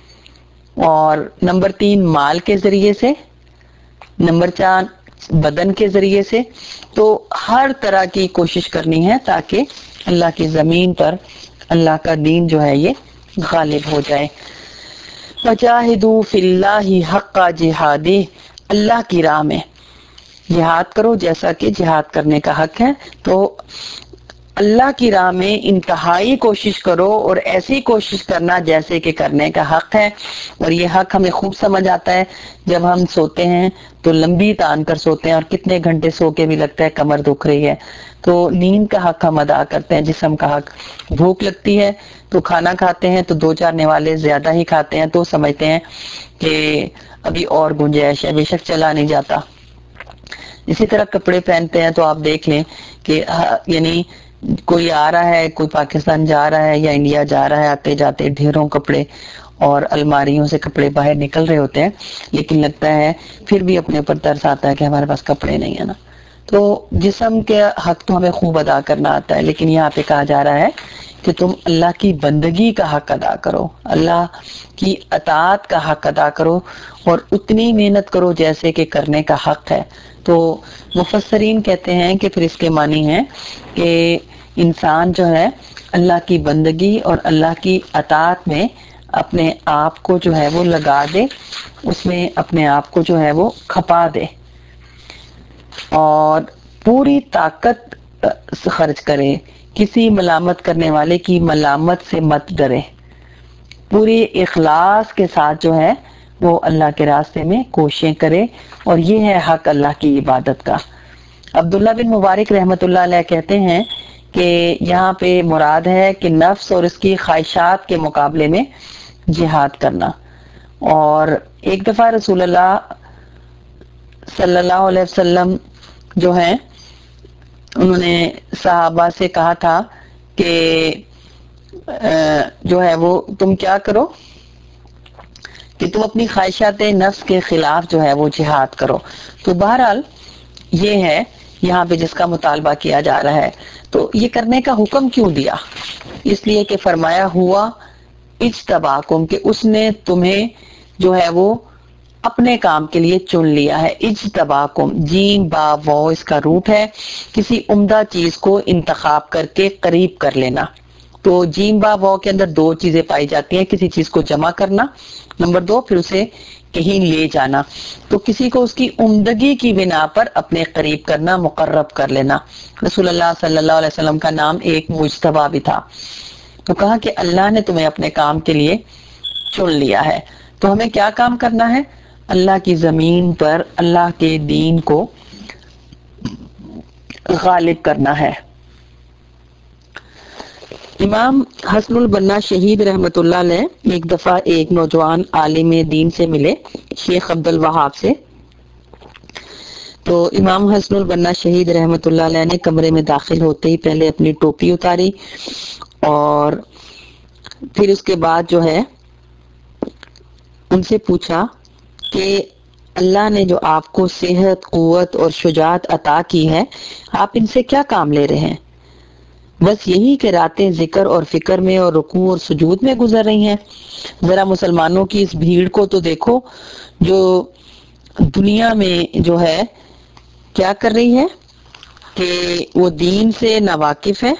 اور نمبر تین مال کے ذریعے سے، نمبر چار بدن کے ذریعے سے۔ تو ہر طرح کی کوشش کرنی ہے تاکہ اللہ کی زمین پر اللہ کا دین جو ہے یہ غالب ہو جائے۔ وجاہدوا فی اللہ حق جہادہ، اللہ کی راہ میں جہاد کرو جیسا کہ جہاد کرنے کا حق ہے۔ تو اللہ کی راہ میں انتہائی کوشش کرو، اور ایسی کوشش کرنا جیسے کہ کرنے کا حق ہے۔ اور یہ حق ہمیں خوب سمجھ آتا ہے جب ہم سوتے ہیں تو لمبی تان کر سوتے ہیں، اور کتنے گھنٹے سو کے بھی لگتا ہے کمر دکھ رہی ہے، تو نیند کا حق ہم ادا کرتے ہیں، جسم کا حق۔ بھوک لگتی ہے تو کھانا کھاتے ہیں تو دو چار نوالے زیادہ ہی کھاتے ہیں، تو سمجھتے ہیں کہ ابھی اور گنجائش ہے، بے شک چلا نہیں جاتا۔ اسی طرح کپڑے پہنتے ہیں تو آپ دیکھ لیں کہ یعنی کوئی آ رہا ہے، کوئی پاکستان جا رہا ہے یا انڈیا جا رہا ہے، آتے جاتے ڈھیروں کپڑے اور الماریوں سے کپڑے باہر نکل رہے ہوتے ہیں، لیکن لگتا ہے پھر بھی اپنے اوپر ترس آتا ہے کہ ہمارے پاس کپڑے نہیں ہیں نا۔ تو جسم کے حق تو ہمیں خوب ادا کرنا آتا ہے، لیکن یہاں پہ کہا جا رہا ہے کہ تم اللہ کی بندگی کا حق ادا کرو، اللہ کی اطاعت کا حق ادا کرو، اور اتنی محنت کرو جیسے کہ کرنے کا حق ہے۔ تو مفسرین کہتے ہیں کہ پھر اس کے معنی ہے کہ انسان جو ہے اللہ کی بندگی اور اللہ کی اطاعت میں اپنے آپ کو جو ہے وہ لگا دے، اس میں اپنے آپ کو جو ہے وہ کھپا دے، اور پوری طاقت خرچ کرے، کسی ملامت کرنے والے کی ملامت سے مت ڈرے، پوری اخلاص کے ساتھ جو ہے وہ اللہ کے راستے میں کوششیں کرے، اور یہ ہے حق اللہ کی عبادت کا۔ عبداللہ بن مبارک رحمت اللہ علیہ کہتے ہیں کہ یہاں پہ مراد ہے کہ نفس اور اس کی خواہشات کے مقابلے میں جہاد کرنا۔ اور ایک دفعہ رسول اللہ صلی اللہ علیہ وسلم جو ہیں انہوں نے صحابہ سے کہا تھا کہ جو ہے وہ تم کیا کرو کہ تم اپنی خواہشات نفس کے خلاف جو ہے وہ جہاد کرو۔ تو بہرحال یہ ہے یہاں پہ جس کا مطالبہ کیا جا رہا ہے۔ تو یہ کرنے کا حکم کیوں دیا؟ اس لیے کہ فرمایا ہوا اجتباکم، کہ اس نے تمہیں جو ہے وہ اپنے کام کے لیے چن لیا ہے۔ اجتباکم، جیم با واو اس کا روٹ ہے، کسی عمدہ چیز کو انتخاب کر کے قریب کر لینا۔ تو جیم با واو کے اندر دو چیزیں پائی جاتی ہیں، کسی چیز کو جمع کرنا، نمبر دو پھر اسے کہیں لے جانا، تو کسی کو اس کی عمدگی کی بنا پر اپنے قریب کرنا، مقرب کر لینا۔ رسول اللہ صلی اللہ علیہ وسلم کا نام ایک مجتبی بھی تھا، تو کہا کہ اللہ نے تمہیں اپنے کام کے لیے چن لیا ہے، تو ہمیں کیا کام کرنا ہے؟ اللہ کی زمین پر اللہ کے دین کو غالب کرنا ہے۔ امام حسن البنا شہید رحمت اللہ علیہ ایک دفعہ ایک نوجوان عالم دین سے ملے، شیخ عبد الوہاب سے، تو امام حسن البنا شہید رحمت اللہ علیہ نے کمرے میں داخل ہوتے ہی پہلے اپنی ٹوپی اتاری اور پھر اس کے بعد جو ہے ان سے پوچھا کہ اللہ نے جو آپ کو صحت، قوت اور شجاعت عطا کی ہے، آپ ان سے کیا کام لے رہے ہیں؟ بس یہی کہ راتیں ذکر اور فکر میں اور رکوع اور سجود میں گزر رہی ہیں۔ ذرا مسلمانوں کی اس بھیڑ کو تو دیکھو جو دنیا میں جو ہے کیا کر رہی ہے کہ وہ دین سے ناواقف ہے،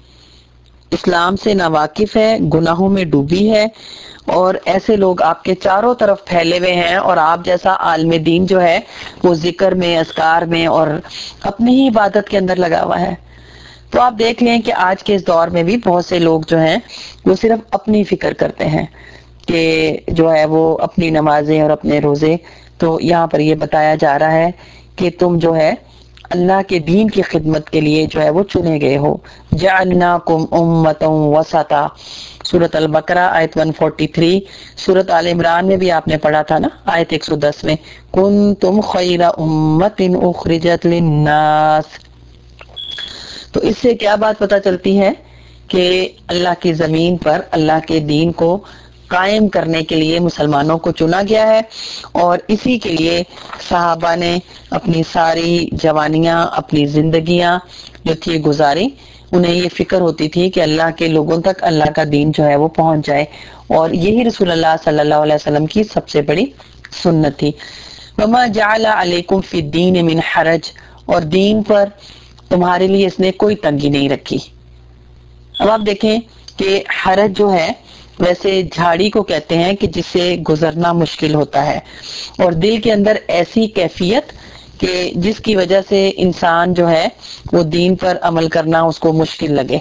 اسلام سے ناواقف ہے، گناہوں میں ڈوبی ہے، اور ایسے لوگ آپ کے چاروں طرف پھیلے ہوئے ہیں، اور آپ جیسا عالم دین جو ہے وہ ذکر میں، اذکار میں اور اپنی ہی عبادت کے اندر لگا ہوا ہے۔ تو آپ دیکھ لیں کہ آج کے اس دور میں بھی بہت سے لوگ جو ہیں وہ صرف اپنی فکر کرتے ہیں کہ جو ہے وہ اپنی نمازیں اور اپنے روزے، تو یہاں پر یہ بتایا جا رہا ہے کہ تم جو ہے اللہ کے دین کی خدمت کے لیے جو ہے وہ چنے گئے ہو۔ جعلناکم امۃ وسطا، سورۃ البقرہ آیت ایک سو تینتالیس، سورۃ آل عمران میں بھی آپ نے پڑھا تھا نا آیت ایک سو دس میں، کنتم خیر امۃ اخرجت للناس۔ تو اس سے کیا بات پتہ چلتی ہے کہ اللہ کی زمین پر اللہ کے دین کو قائم کرنے کے لیے مسلمانوں کو چنا گیا ہے، اور اسی کے لیے صحابہ نے اپنی ساری جوانیاں، اپنی زندگیاں جو تھی گزاری۔ انہیں یہ فکر ہوتی تھی کہ اللہ کے لوگوں تک اللہ کا دین جو ہے وہ پہنچ جائے، اور یہی رسول اللہ صلی اللہ علیہ وسلم کی سب سے بڑی سنت تھی۔ وما جعل علیکم فی الدین من حرج، اور دین پر تمہارے لیے اس نے کوئی تنگی نہیں رکھی۔ اب آپ دیکھیں کہ حرج جو ہے ویسے جھاڑی کو کہتے ہیں کہ جس سے گزرنا مشکل ہوتا ہے، اور دل کے اندر ایسی کیفیت کہ جس کی وجہ سے انسان جو ہے وہ دین پر عمل کرنا اس کو مشکل لگے۔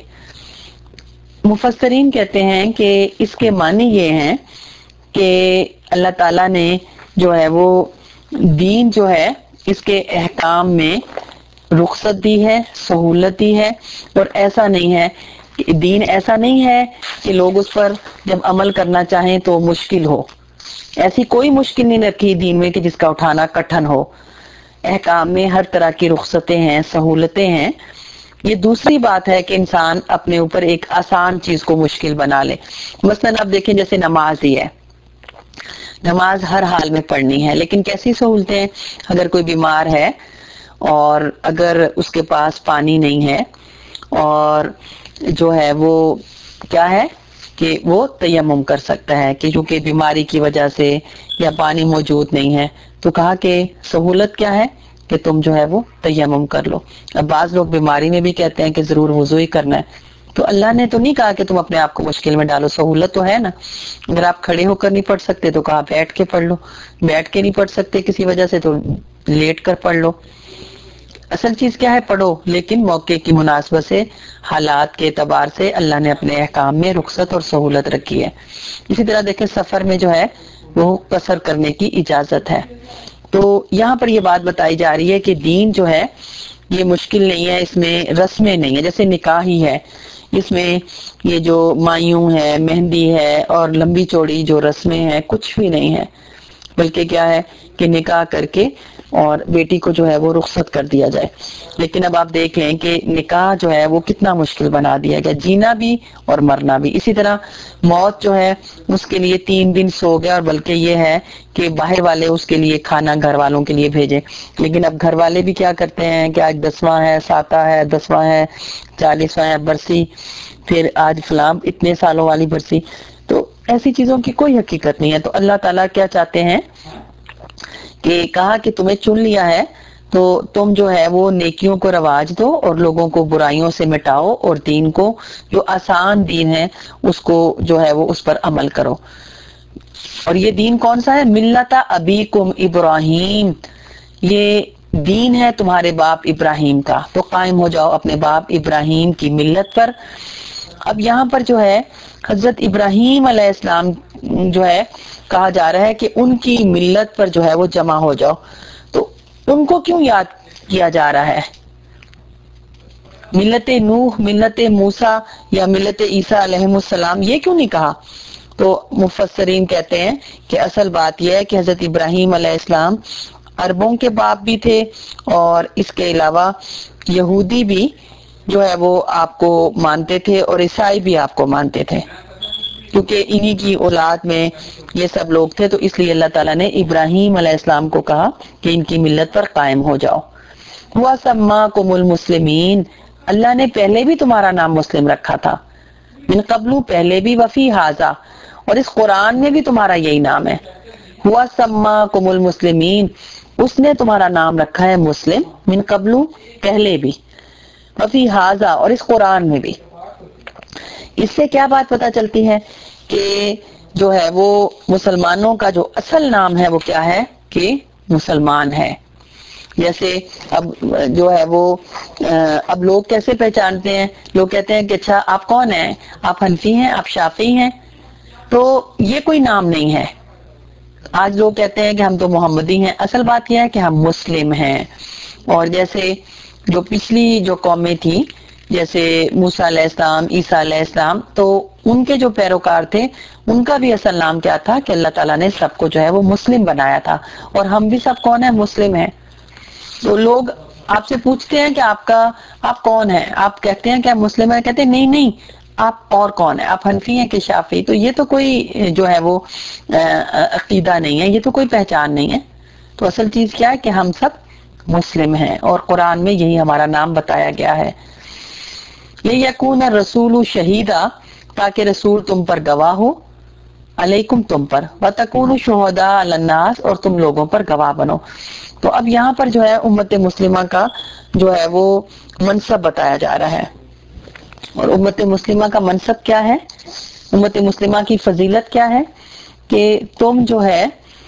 مفسرین کہتے ہیں کہ اس کے معنی یہ ہیں کہ اللہ تعالیٰ نے جو ہے وہ دین جو ہے اس کے احکام میں رخصت دی ہے، سہولت دی ہے، اور ایسا نہیں ہے دین ایسا نہیں ہے کہ لوگ اس پر جب عمل کرنا چاہیں تو مشکل ہو، ایسی کوئی مشکل نہیں رکھی دین میں کہ جس کا اٹھانا کٹھن ہو۔ احکام میں ہر طرح کی رخصتیں ہیں، سہولتیں ہیں۔ یہ دوسری بات ہے کہ انسان اپنے اوپر ایک آسان چیز کو مشکل بنا لے۔ مثلاً آپ دیکھیں جیسے نماز ہی ہے، نماز ہر حال میں پڑھنی ہے، لیکن کیسی سہولتیں ہیں؟ اگر کوئی بیمار ہے اور اگر اس کے پاس پانی نہیں ہے اور جو ہے وہ کیا ہے کہ وہ تیمم کر سکتا ہے کہ کیونکہ بیماری کی وجہ سے یا پانی موجود نہیں ہے، تو کہا کہ سہولت کیا ہے کہ تم جو ہے وہ تیمم کر لو۔ اب بعض لوگ بیماری میں بھی کہتے ہیں کہ ضرور وضو ہی کرنا ہے، تو اللہ نے تو نہیں کہا کہ تم اپنے آپ کو مشکل میں ڈالو، سہولت تو ہے نا۔ اگر آپ کھڑے ہو کر نہیں پڑھ سکتے تو کہا بیٹھ کے پڑھ لو، بیٹھ کے نہیں پڑھ سکتے کسی وجہ سے تو لیٹ کر پڑھ لو۔ اصل چیز کیا ہے؟ پڑھو، لیکن موقع کی مناسبت سے، حالات کے اعتبار سے اللہ نے اپنے احکام میں رخصت اور سہولت رکھی ہے۔ اسی طرح دیکھیں سفر میں جو ہے وہ قصر کرنے کی اجازت ہے۔ تو یہاں پر یہ بات بتائی جا رہی ہے کہ دین جو ہے یہ مشکل نہیں ہے، اس میں رسمیں نہیں ہے، جیسے نکاح ہی ہے، اس میں یہ جو مایوں ہے، مہندی ہے اور لمبی چوڑی جو رسمیں ہیں کچھ بھی نہیں ہے، بلکہ کیا ہے کہ نکاح کر کے اور بیٹی کو جو ہے وہ رخصت کر دیا جائے۔ لیکن اب آپ دیکھ لیں کہ نکاح جو ہے وہ کتنا مشکل بنا دیا گیا، جینا بھی اور مرنا بھی۔ اسی طرح موت جو ہے اس کے لیے تین دن سو گیا، اور بلکہ یہ ہے کہ باہر والے اس کے لیے کھانا گھر والوں کے لیے بھیجے، لیکن اب گھر والے بھی کیا کرتے ہیں کہ آج دسواں ہے، ساتواں ہے، دسواں ہے، چالیسواں ہے برسی، پھر آج فلاں اتنے سالوں والی برسی۔ تو ایسی چیزوں کی کوئی حقیقت نہیں ہے۔ تو اللہ تعالیٰ کیا چاہتے ہیں کہ کہا کہ تمہیں چن لیا ہے تو تم جو ہے وہ نیکیوں کو رواج دو اور لوگوں کو برائیوں سے مٹاؤ اور دین کو جو آسان دین ہے اس کو جو ہے وہ اس پر عمل کرو. اور یہ دین کون سا ہے؟ ملت ابیکم ابراہیم، یہ دین ہے تمہارے باپ ابراہیم کا، تو قائم ہو جاؤ اپنے باپ ابراہیم کی ملت پر. اب یہاں پر جو ہے حضرت ابراہیم علیہ السلام جو ہے کہا جا رہا ہے کہ ان کی ملت پر جو ہے وہ جمع ہو جاؤ. تو ان کو کیوں یاد کیا جا رہا ہے؟ ملت نوح، ملت موسیٰ یا ملت عیسیٰ علیہ السلام یہ کیوں نہیں کہا؟ تو مفسرین کہتے ہیں کہ اصل بات یہ ہے کہ حضرت ابراہیم علیہ السلام عربوں کے باپ بھی تھے، اور اس کے علاوہ یہودی بھی جو ہے وہ آپ کو مانتے تھے اور عیسائی بھی آپ کو مانتے تھے، کیونکہ انہی کی اولاد میں یہ سب لوگ تھے. تو اس لیے اللہ تعالیٰ نے ابراہیم علیہ السلام کو کہا کہ ان کی ملت پر قائم ہو جاؤ. وَسَمَّاكُمُ الْمُسْلِمِينَ، اللہ نے پہلے بھی تمہارا نام مسلم رکھا تھا، من قبل پہلے بھی، وفی ھذا اور اس قرآن میں بھی تمہارا یہی نام ہے. وَسَمَّاكُمُ الْمُسْلِمِينَ، اس نے تمہارا نام رکھا ہے مسلم، من قبل پہلے بھی، وفی ھذا اور اس قرآن میں بھی. اس سے کیا بات پتہ چلتی ہے کہ جو ہے وہ مسلمانوں کا جو اصل نام ہے وہ کیا ہے کہ مسلمان ہے. جیسے اب جو ہے وہ اب لوگ کیسے پہچانتے ہیں؟ لوگ کہتے ہیں کہ اچھا آپ کون ہیں؟ آپ حنفی ہیں، آپ شافعی ہیں؟ تو یہ کوئی نام نہیں ہے. آج لوگ کہتے ہیں کہ ہم تو محمدی ہیں، اصل بات یہ ہے کہ ہم مسلم ہیں. اور جیسے جو پچھلی جو قومیں تھیں، جیسے موسیٰ علیہ السلام، عیسیٰ علیہ السلام، تو ان کے جو پیروکار تھے ان کا بھی اصل نام کیا تھا کہ اللہ تعالیٰ نے سب کو جو ہے وہ مسلم بنایا تھا. اور ہم بھی سب کون ہیں؟ مسلم ہیں. تو لوگ آپ سے پوچھتے ہیں کہ آپ کا آپ کون ہیں؟ آپ کہتے ہیں کہ آپ مسلم ہیں، کہتے ہیں نہیں نہیں آپ اور کون ہیں؟ آپ حنفی ہیں کہ شافعی؟ تو یہ تو کوئی جو ہے وہ عقیدہ نہیں ہے، یہ تو کوئی پہچان نہیں ہے. تو اصل چیز کیا ہے کہ ہم سب مسلم ہیں، اور قرآن میں یہی ہمارا نام بتایا گیا ہے. لِيَكُونَ الرَّسُولُ شَهِيدًا، تاکہ رسول تم پر گواہ ہو، علیکم تم پر، وَتَكُونُوا شُهَدَاءَ عَلَى النَّاسِ اور تم لوگوں پر گواہ بنو. تو اب یہاں پر جو ہے امت مسلمہ کا جو ہے وہ منصب بتایا جا رہا ہے. اور امت مسلمہ کا منصب کیا ہے؟ امت مسلمہ کی فضیلت کیا ہے؟ کہ تم جو ہے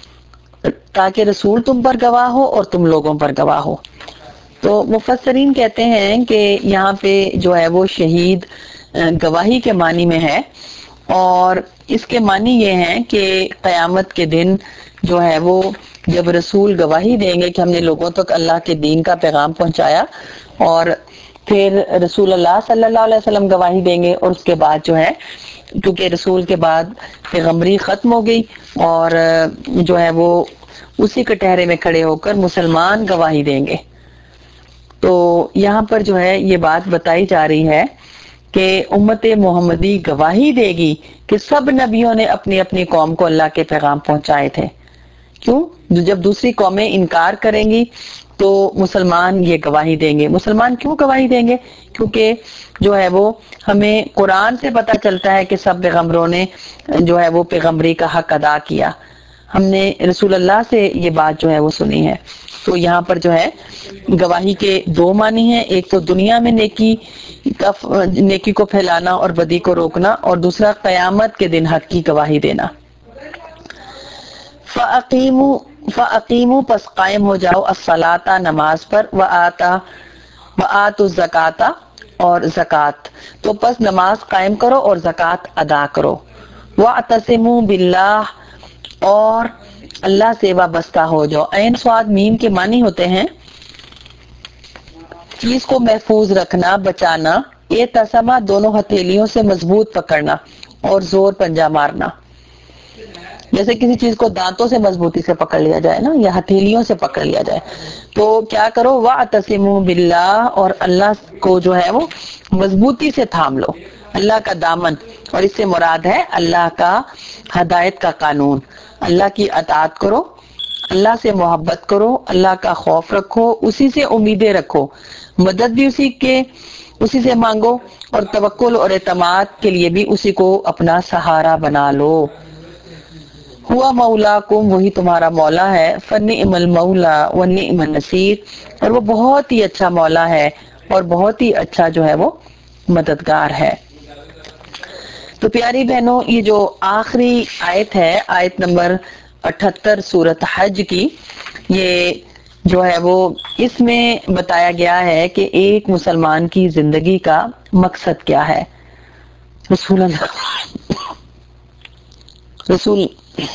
تاکہ رسول تم پر گواہ ہو اور تم لوگوں پر گواہ ہو. تو مفسرین کہتے ہیں کہ یہاں پہ جو ہے وہ شہید گواہی کے معنی میں ہے، اور اس کے معنی یہ ہیں کہ قیامت کے دن جو ہے وہ جب رسول گواہی دیں گے کہ ہم نے لوگوں تک اللہ کے دین کا پیغام پہنچایا، اور پھر رسول اللہ صلی اللہ علیہ وسلم گواہی دیں گے، اور اس کے بعد جو ہے کیونکہ رسول کے بعد پیغمبری ختم ہو گئی، اور جو ہے وہ اسی کٹہرے میں کھڑے ہو کر مسلمان گواہی دیں گے. تو یہاں پر جو ہے یہ بات بتائی جا رہی ہے کہ امت محمدی گواہی دے گی کہ سب نبیوں نے اپنی اپنی قوم کو اللہ کے پیغام پہنچائے تھے. کیوں؟ جب دوسری قومیں انکار کریں گی تو مسلمان یہ گواہی دیں گے. مسلمان کیوں گواہی دیں گے؟ کیونکہ جو ہے وہ ہمیں قرآن سے پتہ چلتا ہے کہ سب پیغمبروں نے جو ہے وہ پیغمبری کا حق ادا کیا. ہم نے رسول اللہ سے یہ بات جو ہے وہ سنی ہے. تو یہاں پر جو ہے گواہی کے دو معنی ہیں، ایک تو دنیا میں نیکی نیکی کو پھیلانا اور بدی کو روکنا، اور دوسرا قیامت کے دن حق کی گواہی دینا. فَأَقِیمُوا فَأَقِیمُوا پس قائم ہو جاؤ، الصَّلَاةَ نماز پر، وَآتَا وَآتُوا الزَّکَاةَ اور زکوٰۃ، تو پس نماز قائم کرو اور زکوٰۃ ادا کرو. وَاعْتَصِمُوا بِاللَّهِ اور اللہ سے وابستہ ہو جاؤ. عین صاد میم کے معنی ہوتے ہیں چیز کو محفوظ رکھنا، بچانا. یہ تسمہ دونوں ہتھیلیوں سے مضبوط پکڑنا اور زور پنجہ مارنا. جیسے کسی چیز کو دانتوں سے مضبوطی سے پکڑ لیا جائے نا، یا ہتھیلیوں سے پکڑ لیا جائے. تو کیا کرو؟ وَاعْتَصِمُوا بِاللَّهِ اور اللہ کو جو ہے وہ مضبوطی سے تھام لو، اللہ کا دامن. اور اس سے مراد ہے اللہ کا ہدایت کا قانون. اللہ کی اطاعت کرو، اللہ سے محبت کرو، اللہ کا خوف رکھو، اسی سے امیدیں رکھو، مدد بھی اسی کے اسی سے مانگو، اور توکل اور اعتماد کے لیے بھی اسی کو اپنا سہارا بنا لو. हुआ मौलाकुम, वही तुम्हारा मौला है, फनिअमल मौला व निअमन नसीर, और वो बहुत ही अच्छा मौला है और बहुत ही अच्छा जो है वो मददगार है। तो प्यारी बहनों, ये जो आखिरी आयत है, आयत नंबर अठहत्तर सूरत हज की, ये जो है वो इसमें बताया गया है कि एक मुसलमान की जिंदगी का मकसद क्या है। रसूल रसूल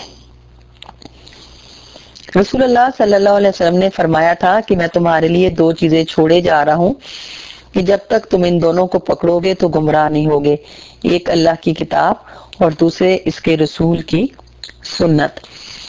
रसूलुल्लाह सल्लल्लाहु अलैहि वसल्लम ने फरमाया था कि मैं तुम्हारे लिए दो चीजें छोड़े जा रहा हूं कि जब तक तुम इन दोनों को पकड़ोगे तो गुमराह नहीं होगे, एक अल्लाह की किताब और दूसरे इसके रसूल की सुन्नत।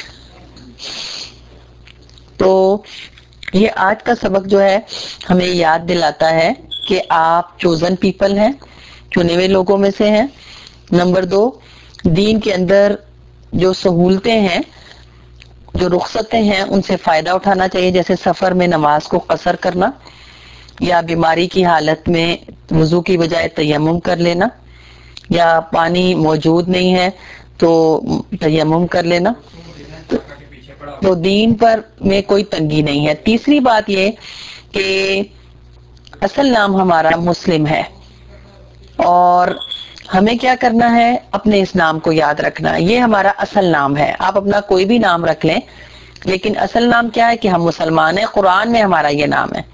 तो ये आज का सबक जो है हमें याद दिलाता है कि आप चोजन पीपल हैं, चुने हुए लोगों में से हैं। नंबर दो, दीन के अंदर जो सहूलतें हैं, जो रुखसतें हैं, उनसे फायदा उठाना चाहिए, जैसे सफर में नमाज को कसर करना, या बीमारी की हालत में वुजू की बजाय तयम्मुम कर लेना, या पानी मौजूद नहीं है तो तयम्मुम कर लेना। तो, तो दीन पर में कोई तंगी नहीं है। तीसरी बात ये कि असल नाम हमारा मुस्लिम है और हमें क्या करना है, अपने इस नाम को याद रखना। ये हमारा असल नाम है। आप अपना कोई भी नाम रख लें, लेकिन असल नाम क्या है कि हम मुसलमान हैं, कुरान में हमारा ये नाम है।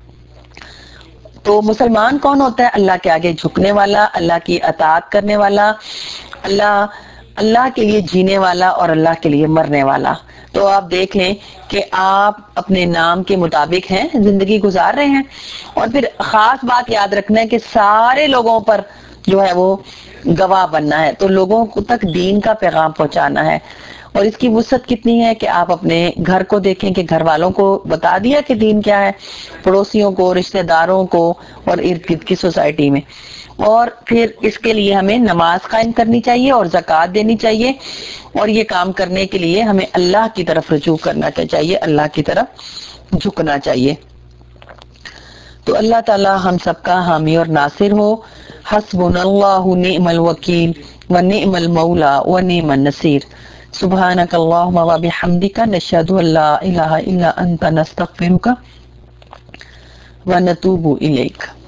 तो मुसलमान कौन होता है? अल्लाह के आगे झुकने वाला, अल्लाह की अताअत करने वाला, अल्लाह अल्लाह के लिए जीने वाला और अल्लाह के लिए मरने वाला। तो आप देख लें कि आप अपने नाम के मुताबिक हैं, जिंदगी गुजार रहे हैं। और फिर खास बात याद रखना है कि सारे लोगों पर जो है वो गवाह बनना है, तो लोगों को तक दीन का पैगाम पहुंचाना है। और इसकी वुसअत कितनी है कि आप अपने घर को देखें कि घर वालों को बता दिया कि दीन क्या है, पड़ोसियों को, रिश्तेदारों को और इर्द गिर्द की सोसाइटी में। और फिर इसके लिए हमें नमाज कायम करनी चाहिए और ज़कात देनी चाहिए, और ये काम करने के लिए हमें अल्लाह की तरफ रुजू करना चाहिए, अल्लाह की तरफ झुकना चाहिए। तो अल्लाह ताला हम सबका हामी और नासिर हो। हस्बुनल्लाहु निअमल वकील व निअमल मौला व निअमन नसीर। सुब्हानक अल्लाहुम्मा व बिहम्दिका नशहदु अल्ला इलाहा इल्ला अंता नस्तगफिरुका व नतूबु इलैक।